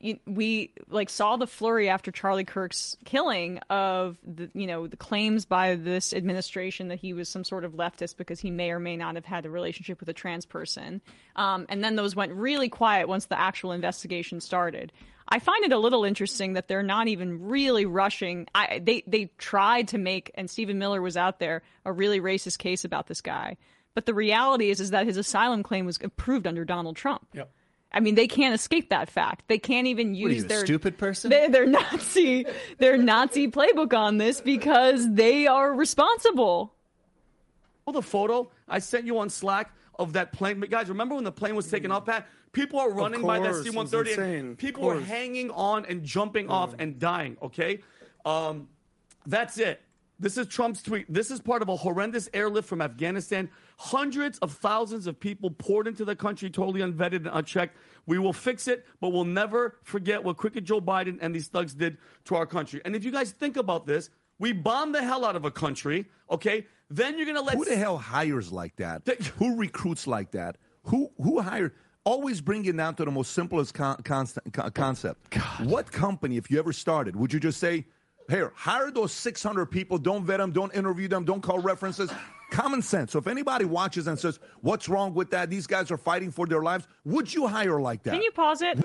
we saw the flurry after Charlie Kirk's killing of the claims by this administration that he was some sort of leftist because he may or may not have had a relationship with a trans person. And then those went really quiet once the actual investigation started. I find it a little interesting that they're not even really rushing. They tried to make, and Stephen Miller was out there, a really racist case about this guy. But the reality is that his asylum claim was approved under Donald Trump. Yep. I mean, they can't escape that fact. They can't even use their stupid person. Their Nazi playbook on this because they are responsible. The photo I sent you on Slack of that plane, guys. Remember when the plane was taken off, Pat? People are running by that C-130, and people are hanging on and jumping off and dying. Okay, that's it. This is Trump's tweet. This is part of a horrendous airlift from Afghanistan. Hundreds of thousands of people poured into the country, totally unvetted and unchecked. We will fix it, but we'll never forget what crooked Joe Biden and these thugs did to our country. And if you guys think about this, we bombed the hell out of a country, okay? Then you're going to let... Who the hell hires like that? Who recruits like that? Who hires... Always bring it down to the most simplest concept. God. What company, if you ever started, would you just say... Here, hire those 600 people. Don't vet them. Don't interview them. Don't call references. Common sense. So if anybody watches and says, what's wrong with that? These guys are fighting for their lives. Would you hire like that? Can you pause it?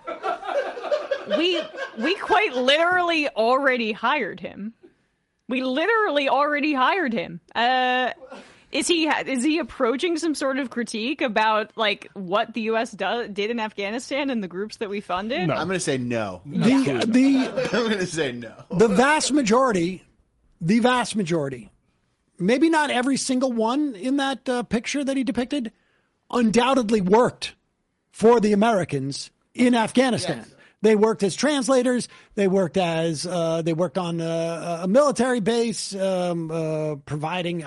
We quite literally already hired him. We literally already hired him. Is he approaching some sort of critique about what the U.S. did in Afghanistan and the groups that we funded? No. I'm going to say no. I'm going to say no. The vast majority, maybe not every single one in that picture that he depicted, undoubtedly worked for the Americans in Afghanistan. Yes. They worked as translators. They worked on a military base, providing,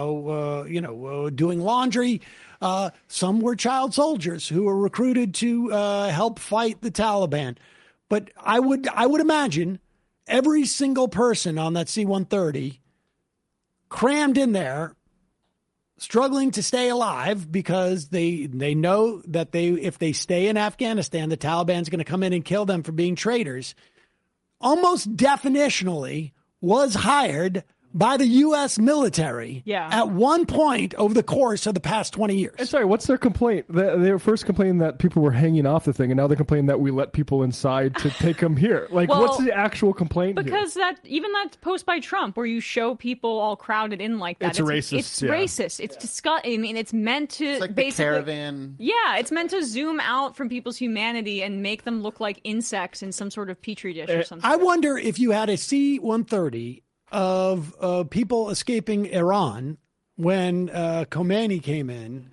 doing laundry. Some were child soldiers who were recruited to help fight the Taliban. But I would imagine every single person on that C-130 crammed in there, struggling to stay alive because they know that if they stay in Afghanistan, the Taliban's going to come in and kill them for being traitors, almost definitionally was hired by the U.S. military at one point over the course of the past 20 years. And sorry, what's their complaint? They were first complaining that people were hanging off the thing, and now they're complaining that we let people inside to take them here. What's the actual complaint because here? Even that post by Trump where you show people all crowded in like that. It's racist. It's racist. It's disgusting. I mean, it's meant to like basically... the caravan. Yeah, it's meant to zoom out from people's humanity and make them look like insects in some sort of petri dish or something. I wonder if you had a C-130 of people escaping Iran when Khomeini came in,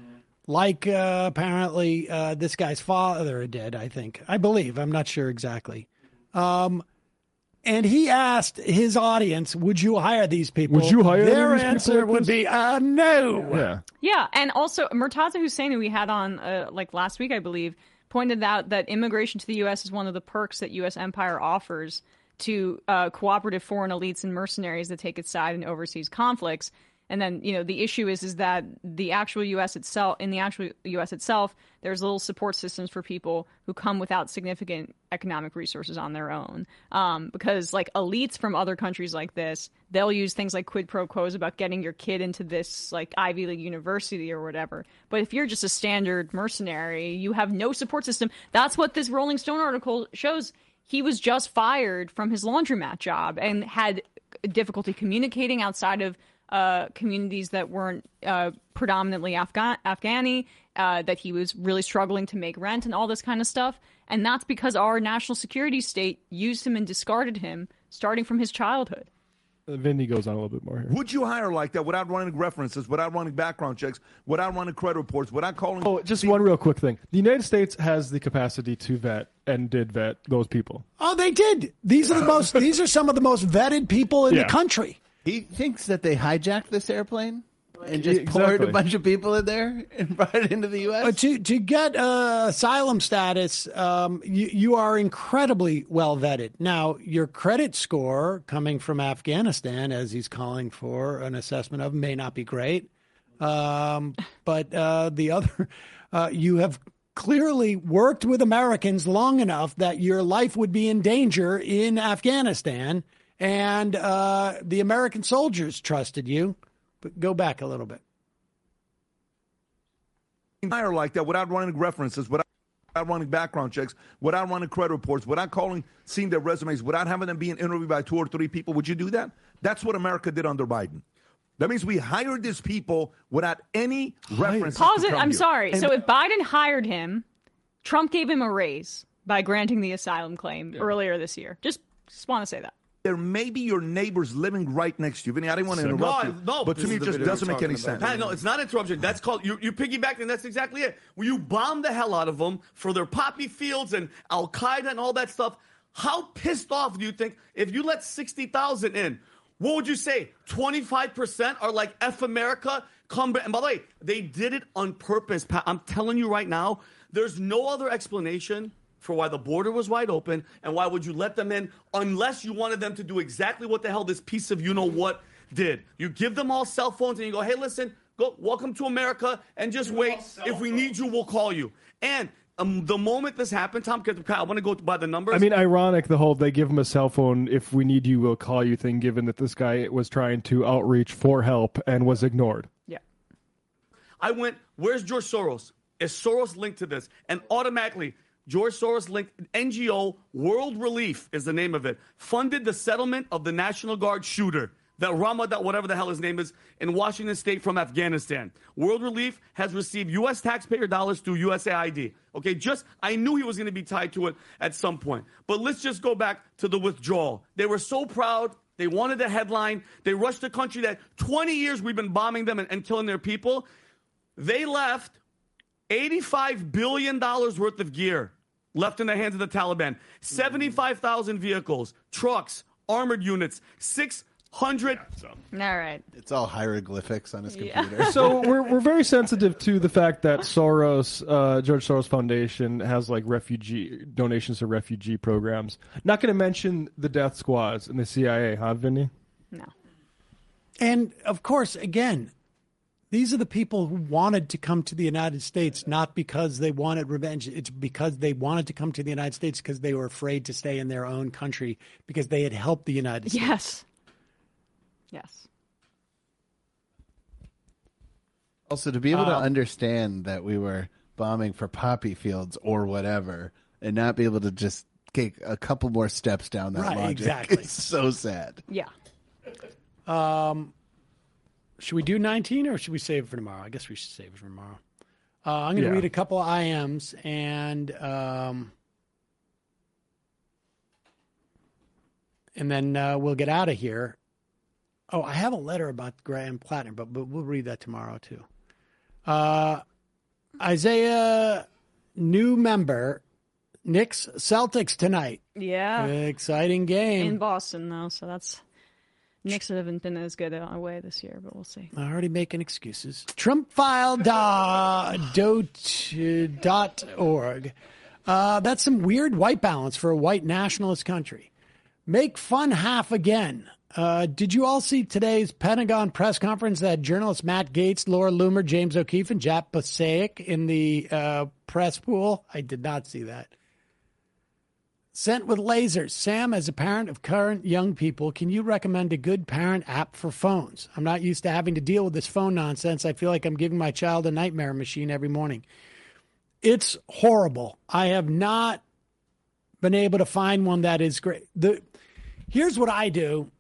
apparently this guy's father did, I believe. I'm not sure exactly. And he asked his audience, would you hire these people? Would you hire Their these answer people would be, no. Yeah. Yeah, and also Murtaza Husseini, we had on last week, I believe, pointed out that immigration to the U.S. is one of the perks that U.S. empire offers to cooperative foreign elites and mercenaries that take its side in overseas conflicts. And then, the issue is that the actual U.S. itself, there's little support systems for people who come without significant economic resources on their own. Because elites from other countries like this, they'll use things like quid pro quos about getting your kid into this Ivy League university or whatever. But if you're just a standard mercenary, you have no support system. That's what this Rolling Stone article shows. He was just fired from his laundromat job and had difficulty communicating outside of communities that weren't predominantly Afghani, that he was really struggling to make rent and all this kind of stuff. And that's because our national security state used him and discarded him starting from his childhood. Vinny goes on a little bit more here. Would you hire like that without running references, without running background checks, without running credit reports, without calling... Oh, just one real quick thing. The United States has the capacity to vet and did vet those people. Oh, they did. These are some of the most vetted people in the country. He thinks that they hijacked this airplane and just poured a bunch of people in there and brought it into the U.S.? To get asylum status, you are incredibly well vetted. Now, your credit score coming from Afghanistan, as he's calling for an assessment of, may not be great. But the other, you have clearly worked with Americans long enough that your life would be in danger in Afghanistan, and the American soldiers trusted you. But go back a little bit. Hire like that without running references, without running background checks, without running credit reports, without seeing their resumes, without having them being interviewed by 2 or 3 people. Would you do that? That's what America did under Biden. That means we hired these people without any reference. Pause it. I'm sorry. So if Biden hired him, Trump gave him a raise by granting the asylum claim earlier this year. Just want to say that. There may be your neighbors living right next to you. Vinny, I didn't want to interrupt you. No, but to me, it just doesn't make any sense. Pat, no, it's not interruption. That's called, you piggybacked, and that's exactly it. When you bomb the hell out of them for their poppy fields and Al-Qaeda and all that stuff, how pissed off do you think if you let 60,000 in? What would you say? 25% are like F America? Come back. And by the way, they did it on purpose, Pat. I'm telling you right now, there's no other explanation for why the border was wide open, and why would you let them in unless you wanted them to do exactly what the hell this piece of you-know-what did. You give them all cell phones, and you go, hey, listen, go, welcome to America, and just wait. If we need you, we'll call you. And the moment this happened, Tom, I want to go by the numbers. I mean, ironic, the whole they give him a cell phone, if we need you, we'll call you thing, given that this guy was trying to outreach for help and was ignored. Yeah. I went, where's George Soros? Is Soros linked to this? And automatically, George Soros linked NGO, World Relief is the name of it, funded the settlement of the National Guard shooter, that Ramadan, whatever the hell his name is, in Washington State from Afghanistan. World Relief has received U.S. taxpayer dollars through USAID. Okay, I knew he was going to be tied to it at some point. But let's just go back to the withdrawal. They were so proud. They wanted the headline. They rushed the country that 20 years we've been bombing them and killing their people. They left $85 billion worth of gear left in the hands of the Taliban. 75,000 vehicles, trucks, armored units, 600. All right. It's all hieroglyphics on his computer. So we're very sensitive to the fact that Soros, George Soros Foundation has like refugee donations to refugee programs. Not going to mention the death squads and the CIA, huh, Vinny? No. And of course, again, these are the people who wanted to come to the United States, not because they wanted revenge. It's because they wanted to come to the United States because they were afraid to stay in their own country because they had helped the United States. Yes. Yes. Also, to be able to understand that we were bombing for poppy fields or whatever and not be able to just take a couple more steps down that logic. Exactly. It's so sad. Yeah. Should we do 19 or should we save it for tomorrow? I guess we should save it for tomorrow. I'm going to read a couple of IMs and then we'll get out of here. Oh, I have a letter about Graham Plattner, but we'll read that tomorrow too. Isaiah, new member, Knicks Celtics tonight. Yeah. Exciting game. In Boston, though, so that's... Knicks haven't been as good away this year, but we'll see. Already making excuses. TrumpFile.org. That's some weird white balance for a white nationalist country. Make fun half again. Did you all see today's Pentagon press conference that journalists Matt Gaetz, Laura Loomer, James O'Keefe, and Jack Passaic in the press pool? I did not see that. Sent with lasers. Sam, as a parent of current young people, can you recommend a good parent app for phones? I'm not used to having to deal with this phone nonsense. I feel like I'm giving my child a nightmare machine every morning. It's horrible. I have not been able to find one that is great. Here's what I do.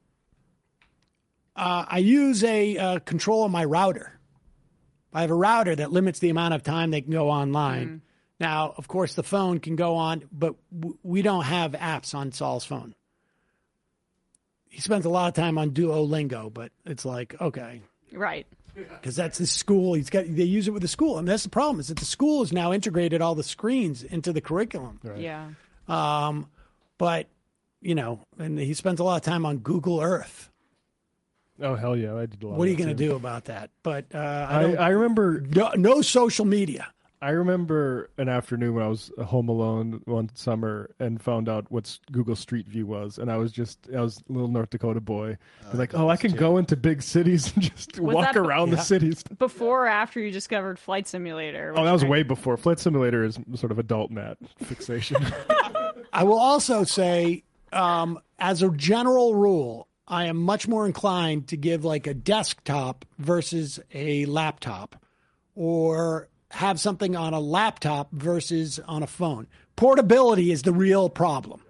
I use a control on my router. I have a router that limits the amount of time they can go online. Now, of course, the phone can go on, but we don't have apps on Saul's phone. He spends a lot of time on Duolingo, but it's like, okay. Right. Because that's his school. They use it with the school. And that's the problem, is that the school has now integrated all the screens into the curriculum. Right. Yeah. But, and he spends a lot of time on Google Earth. Oh, hell yeah. I did a lot What are you going to do about that? But I remember... No social media. I remember an afternoon when I was home alone one summer and found out what Google Street View was, and I was a little North Dakota boy. I can go into big cities and just walk around the cities. Before or after you discovered Flight Simulator? Oh, that was way before. Flight Simulator is sort of adult Matt fixation. I will also say, as a general rule, I am much more inclined to give like a desktop versus a laptop, or have something on a laptop versus on a phone. Portability is the real problem.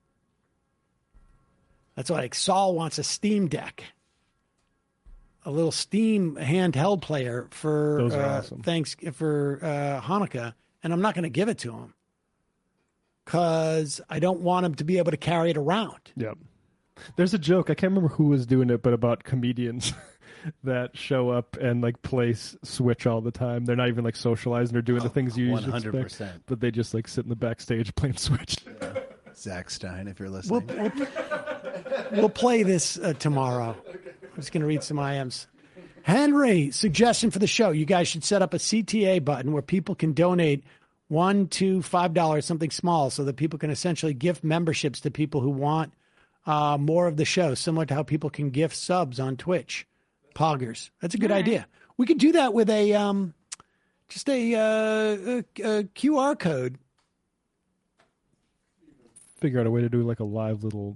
That's why Saul wants a Steam Deck, a little Steam handheld player for Those are awesome. for Hanukkah, and I'm not going to give it to him because I don't want him to be able to carry it around. Yep. There's a joke, I can't remember who was doing it, but about comedians that show up and like play Switch all the time. They're not even like socializing or doing the things you usually 100%. expect, but they just like sit in the backstage playing Switch. Yeah. Zach Stein, if you're listening. We'll play this tomorrow. I'm just going to read some IMs. Henry, suggestion for the show. You guys should set up a CTA button where people can donate $1 to $5, something small, so that people can essentially gift memberships to people who want more of the show, similar to how people can gift subs on Twitch. Poggers. That's a good idea. We could do that with a just a QR code. Figure out a way to do like a live little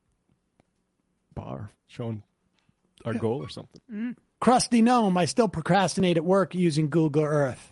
bar showing our goal or something. Krusty Gnome, I still procrastinate at work using Google Earth.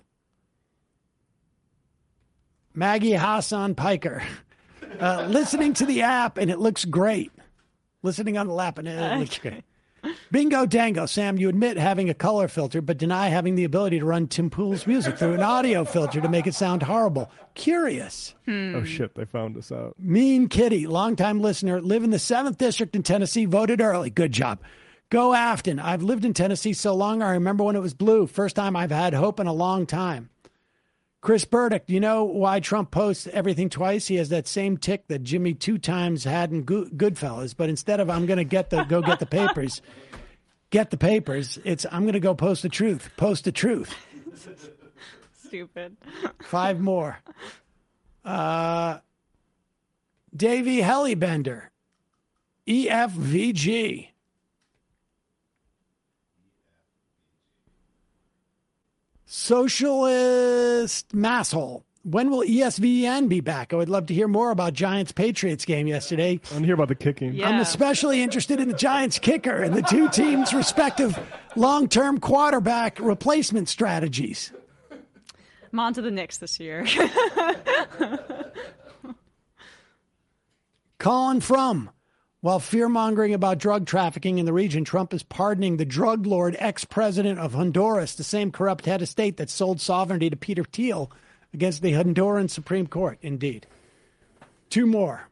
Maggie Hassan Piker. Listening to the app and it looks great. Listening on the lap and it looks great. Bingo Dango. Sam, you admit having a color filter, but deny having the ability to run Tim Pool's music through an audio filter to make it sound horrible. Curious. Oh, shit. They found us out. Mean Kitty, longtime listener, live in the 7th District in Tennessee, voted early. Good job. Go Afton. I've lived in Tennessee so long, I remember when it was blue. First time I've had hope in a long time. Chris Burdick, do you know why Trump posts everything twice? He has that same tick that Jimmy 2 times had in Goodfellas. But instead of I'm going to go get the papers, it's I'm going to go post the truth. Post the truth. Stupid. 5 more. Davey Hellybender. EFVG. Socialist Masshole. When will ESPN be back? I would love to hear more about Giants-Patriots game yesterday. I want to hear about the kicking. Yeah. I'm especially interested in the Giants kicker and the two teams' respective long-term quarterback replacement strategies. I'm on to the Knicks this year. Colin From. While fear-mongering about drug trafficking in the region, Trump is pardoning the drug lord ex-president of Honduras, the same corrupt head of state that sold sovereignty to Peter Thiel against the Honduran Supreme Court. Indeed. 2 more.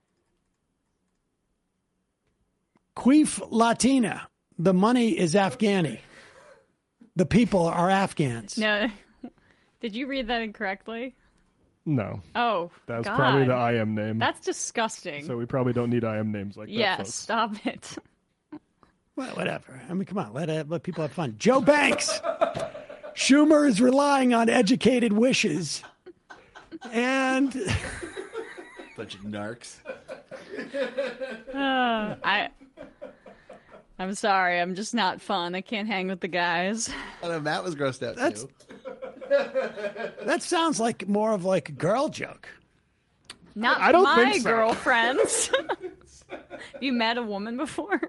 Queef Latina. The money is Afghani. The people are Afghans. No. Did you read that incorrectly? No. Oh, That's God. probably the IM name. That's disgusting. So we probably don't need IM names like that, Yes, folks. stop it. Well, whatever. I mean, come on. Let people have fun. Joe Banks. Schumer is relying on educated wishes. And bunch of narcs. I'm sorry. I'm just not fun. I can't hang with the guys. I know Matt was grossed out too. That sounds like more of like a girl joke. Not I don't my think so. girlfriends. Have you met a woman before?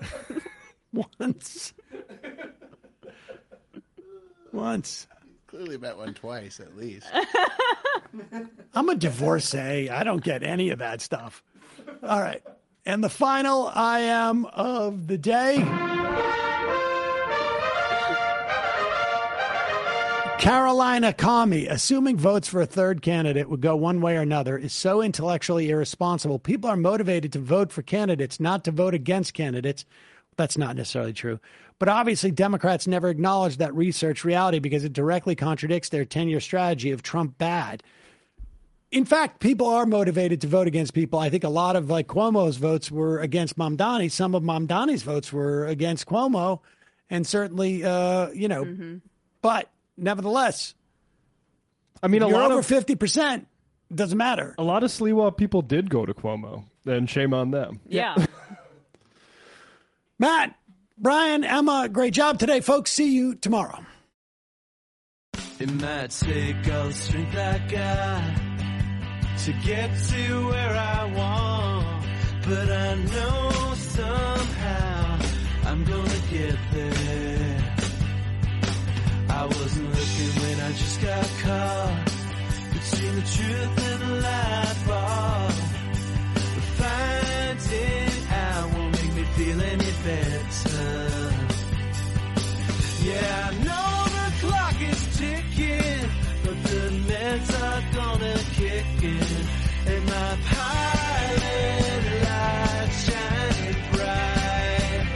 Once. Clearly met one twice at least. I'm a divorcee. I don't get any of that stuff. All right. And the final IM of the day. Carolina Commie, assuming votes for a third candidate would go one way or another, is so intellectually irresponsible. People are motivated to vote for candidates, not to vote against candidates. That's not necessarily true. But obviously, Democrats never acknowledge that research reality because it directly contradicts their 10-year strategy of Trump bad. In fact, people are motivated to vote against people. I think a lot of like Cuomo's votes were against Mamdani. Some of Mamdani's votes were against Cuomo. And certainly, but nevertheless, I mean, if a you're lot over of 50%. It doesn't matter. A lot of Sliwa people did go to Cuomo, and shame on them. Yeah. Matt, Brian, Emma, great job today, folks. See you tomorrow. It might take all the strength I got to get to where I want, but I know somehow I'm gonna get there. I wasn't looking when I just got caught between the truth and the lie bar. But finding out won't make me feel any better. Yeah, I know the clock is ticking, but the meds are gonna kick in, and my pilot light shining bright.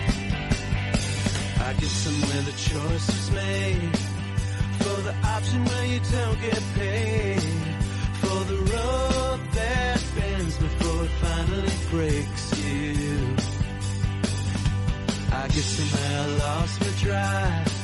I guess somewhere the choice was made for the option where you don't get paid, for the road that bends before it finally breaks you. I guess somehow I lost my drive